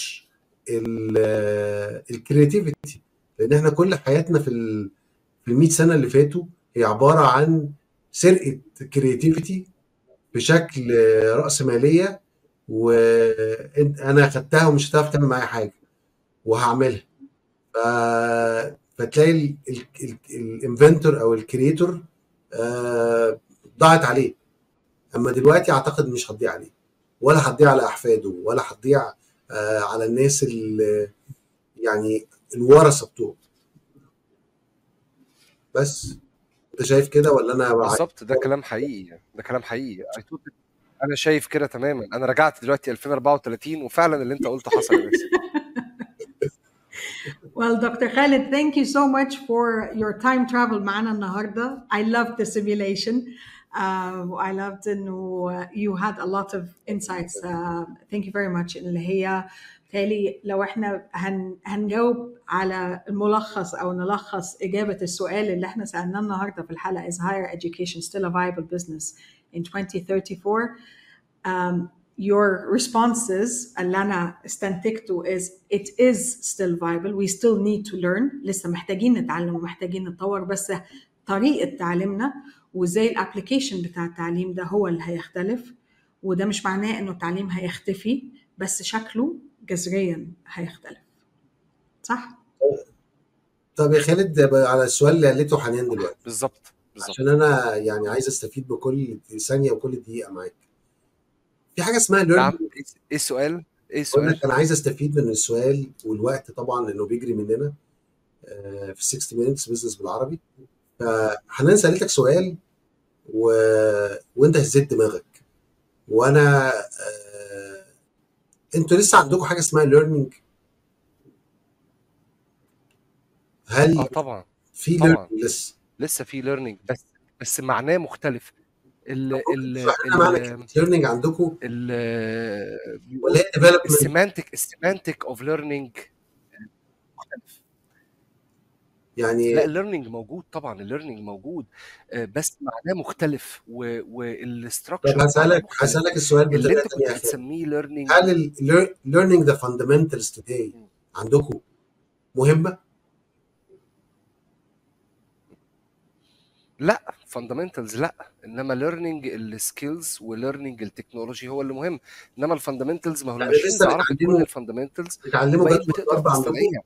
الكرياتيفيتي. لان احنا كل حياتنا في ال في ال مئة سنه اللي فاتوا هي عباره عن سرقه كرياتيفيتي بشكل رأسمالية، وانا خدتها ومش هتعرف تعمل معايا حاجه وهعملها. ف... فتلاقي الانفنتور او الكريتور ضاعت عليه. اما دلوقتي اعتقد مش هتضيع عليه، ولا هتضيع على احفاده، ولا هتضيع آه على الناس اللي يعني الورثه بتوعه. بس انت شايف كده ولا انا؟ بالظبط، ده كلام حقيقي، ده كلام حقيقي. انا شايف كده تماما. انا رجعت دلوقتي ألفين وأربعة وثلاثين وفعلا اللي انت قلته حصل يا باسم. Well, Doctor Khaled, thank you so much for your time travel معنا النهارده. I loved the simulation. Uh, I loved انه you had a lot of insights. Uh, thank you very much. اللي هي تالي لو احنا هن هنجاوب على الملخص او نلخص اجابه السؤال اللي احنا سالناه النهارده في الحلقه: is higher education still a viable business in twenty thirty-four? Um, your responses اللي أنا استنتجته is it is still viable. We still need to learn. لسه محتاجين نتعلم ومحتاجين نتطور، بس طريقة تعليمنا وزي الابليكيشن بتاع التعليم ده هو اللي هيختلف. وده مش معناه إنه التعليم هيختفي، بس شكله جذريا هيختلف. صح؟ طب يا خالد، على السؤال اللي قالته حنان دلوقتي، بالظبط بالظبط، عشان أنا يعني عايز أستفيد بكل ثانية وكل دقيقة معاك. في حاجه اسمها نعم. ليرنينج. ايه السؤال؟ ايه بقول السؤال؟ لك انا عايز استفيد من السؤال والوقت طبعا لانه بيجري مننا آه، في ستين مينتس بزنس بالعربي. فحنان سالتك سؤال و... وانت هزيت دماغك، وانا آه... انتوا لسه عندكم حاجه اسمها ليرنينج؟ هل اه طبعا في طبعا ليرنينج لسه؟ لسه في ليرنينج، بس بس معناه مختلف. ال طب ممكن ال تشرح لنا معنى ال كلمه ليرنينج عندكم، ال ولا بيقول هي ديفلوبمنت؟ السيمانتك السيمانتك اوف ليرنينج مختلف. يعني لا، الليرنينج موجود طبعا، الليرنينج موجود، آه، بس معناه مختلف طب والاستراكشر بتاعته هسالك مختلف. هسالك السؤال اللي بطريقه انت ثانيه كنت يا خالد، بتسميه ليرنينج هل الليرنينج ذا فاندمنتالز توداي عندكم مهمه؟ لا، فاندامنتالز لا، انما ليرنينج السكيلز وليرنينج التكنولوجي هو اللي مهم. انما الفاندامنتالز، ما هو يعني الماشينز لسه عرفت كل بتعلموا الفاندامنتالز بتعلموا وبقيت جدول بتقدر ضرب عندكم؟ تستدعيها.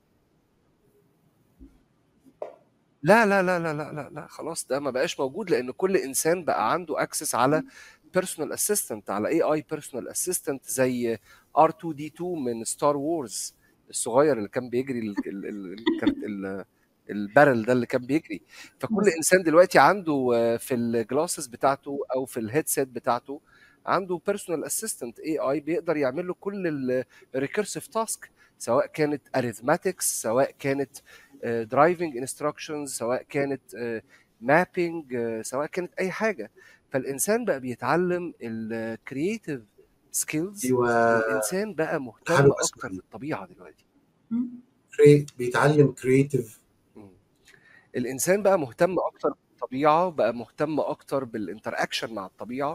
لا لا لا لا لا لا لا خلاص، ده ما بقاش موجود، لان كل انسان بقى عنده اكسس على بيرسونال اسيستنت، على اي اي بيرسونال اسيستنت زي ار تو دي تو من ستار وورز الصغير اللي كان بيجري ال ال ال الكرت ال البارل ده اللي كان بيجري. فكل انسان دلوقتي عنده في الجلاسز بتاعته او في الهيدسيت بتاعته عنده بيرسونال اسيستنت اي اي بيقدر يعمل له كل الريكيرسيف تاسك، سواء كانت اريثماتكس، سواء كانت درايفنج انستراكشنز، سواء كانت مابينج، سواء كانت اي حاجه. فالانسان بقى بيتعلم الكرييتيف سكيلز. ايوه، الانسان بقى مهتم حابب اكتر اسمع دي. بالطبيعه دلوقتي. كري... بيتعلم كرييتيف. الانسان بقى مهتم اكتر بالطبيعه، بقى مهتم اكتر بالانتراكشن مع الطبيعه،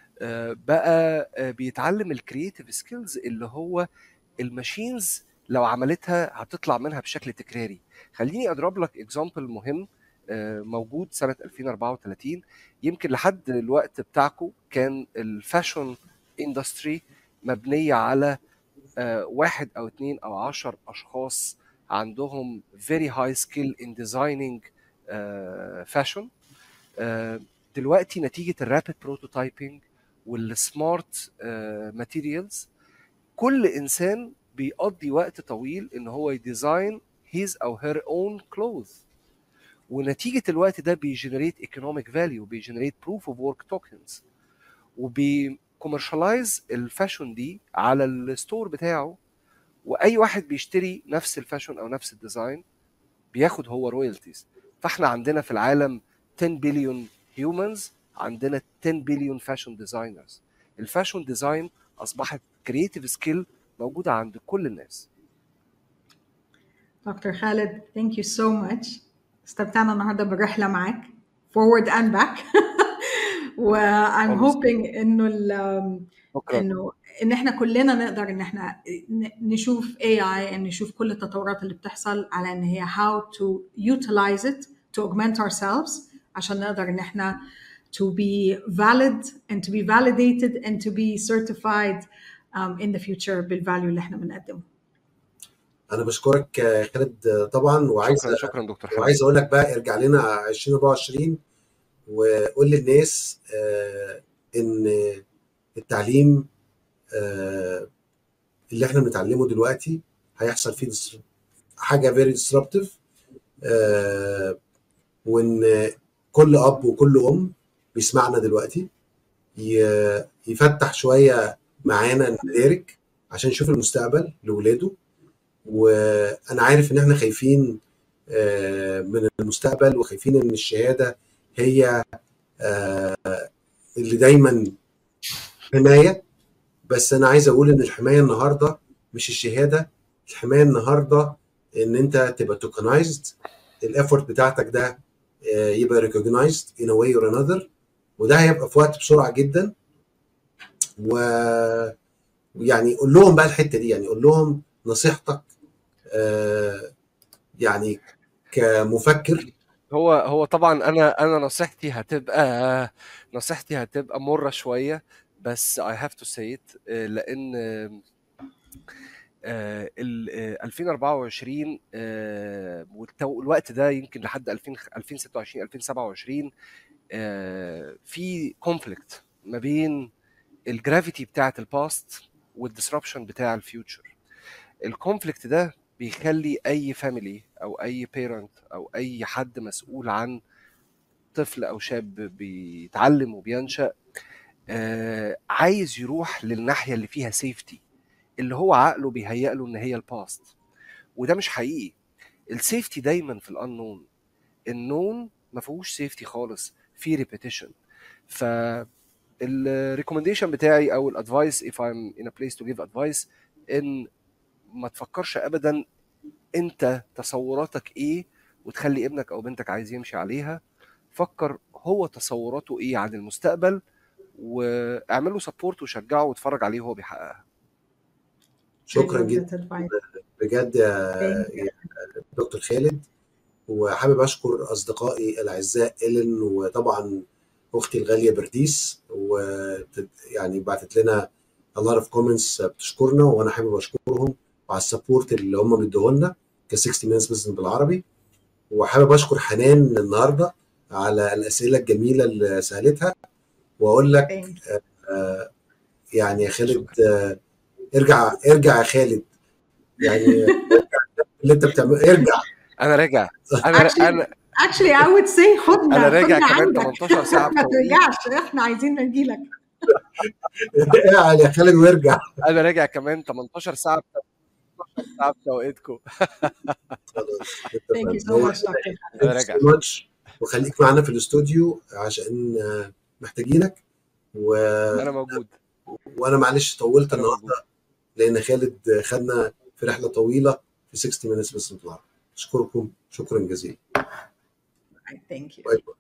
بقى بيتعلم الكرييتيف سكيلز اللي هو الماشينز لو عملتها هتطلع منها بشكل تكراري. خليني اضرب لك اكزامبل مهم موجود سنه ألفين وأربعة وثلاثين. يمكن لحد الوقت بتاعكم كان الفاشن اندستري مبنيه على واحد او اتنين او عشر اشخاص عندهم very high skill in designing fashion. دلوقتي نتيجه الرابid prototyping والسمارت ماتيريالز، كل انسان بيقضي وقت طويل ان هو يديزاين his او her own clothes، ونتيجه الوقت ده بيجنريت economic value، بيجنريت proof of work tokens، وبيكوميرشالايز الفاشون دي على الستور بتاعه، واي واحد بيشتري نفس الفاشون او نفس الديزاين بياخد هو رويالتيز. فاحنا عندنا في العالم عشرة بليون هيومنز، عندنا عشرة بليون فاشون ديزاينرز. الفاشون ديزاين اصبحت كرييتيف سكيل موجوده عند كل الناس. دكتور خالد thank you so much. استمتعنا النهارده بالرحله معاك forward and back. و I'm hoping انه انه ان احنا كلنا نقدر ان احنا نشوف إيه آي، ان نشوف كل التطورات اللي بتحصل على ان هي how to utilize it to augment ourselves عشان نقدر ان احنا to be valid and to be validated and to be certified um, in the future بالvalue اللي احنا بنقدمه. انا بشكرك يا خالد طبعا، وعايز شكرا شكرا دكتور حمد. وعايز اقول لك بقى ارجع لنا ألفين وأربعة وعشرين وقول للناس آه، ان التعليم آه، اللي احنا بنتعلمه دلوقتي هيحصل فيه dis- حاجه فيري disruptive، آه، وان كل اب وكل ام بيسمعنا دلوقتي ي- يفتح شويه معانا المدارك عشان نشوف المستقبل لاولاده. وانا عارف ان احنا خايفين آه، من المستقبل، وخايفين ان الشهاده هي آه، اللي دايما حمايه. بس انا عايز اقول ان الحمايه النهارده مش الشهاده، الحمايه النهارده ان انت تبقى توكنايزد، الافورت بتاعتك ده آه، يبقى ريكوجنايزد in a way or another، وده هيبقى في وقت بسرعه جدا. و- ويعني قول لهم بقى الحته دي، يعني قول لهم نصيحتك آه، يعني كمفكر. هو هو طبعا انا انا نصيحتي هتبقى نصيحتي هتبقى مرة شوية، بس I have to say it، آه، لان آه، ال آه، ألفين وأربعة وعشرين آه، والتو- والوقت ده يمكن لحد ألفين ألفين وستة وعشرين ألفين وسبعة وعشرين آه، في كونفليكت ما بين الجرافيتي بتاعت الباست والديسربشن بتاع الفيوتشر. الكونفليكت ده بيخلي اي فاميلي او اي بيرنت او اي حد مسؤول عن طفل او شاب بيتعلم وبينشأ آه، عايز يروح للناحية اللي فيها سيفتي، اللي هو عقله بيهيأ له ان هي الباست، وده مش حقيقي. السيفتي دايما في الانون، النون ما فيهوش سيفتي خالص، في ريبيتيشن. ف الريكومنديشن بتاعي او الادفايس if I'm in a place to give advice ان ما تفكرش ابدا انت تصوراتك ايه وتخلي ابنك او بنتك عايز يمشي عليها. فكر هو تصوراته ايه عن المستقبل، واعمله سبورت وشجعه واتفرج عليه وهو بيحققها. I شكرا love جدا that advice. بجد يا Thank you. يا دكتور خالد. وحابب اشكر اصدقائي الاعزاء إيلين، وطبعا اختي الغاليه برديس، ويعني بعتت لنا a lot of comments بتشكرنا، وانا حابب اشكرهم على السبورت اللي هم مدوه لنا ك ستين minutes business بالعربي. وحابب اشكر حنان النهارده على الاسئله الجميله اللي سالتها، واقول لك Thank you. آه، يعني يا خالد شكرا. آه، ارجع ارجع يا خالد، يعني اللي انت بتعمله ارجع. انا راجع انا Actually, انا actually I would say انا خدنا راجع خدنا كمان عندك تمنتاشر ساعة ما بتوقيت. ترجعش، احنا عايزين نجي لك. ارجع يا خالد وارجع. انا راجع كمان تمنتاشر ساعة تمنتاشر ساعة بتوقيتكم. خلاص Thank you اتفقنا. so much دكتور. انا Thank you راجع. so much. وخليك معانا في الاستوديو عشان آه، محتاجينك. و... انا موجود وانا معلش طولت انا موجود. النهارده لان خالد خدنا في رحله طويله في ستين minutes بس بالعربي. اشكركم شكرا جزيلا. Thank you. باي باي.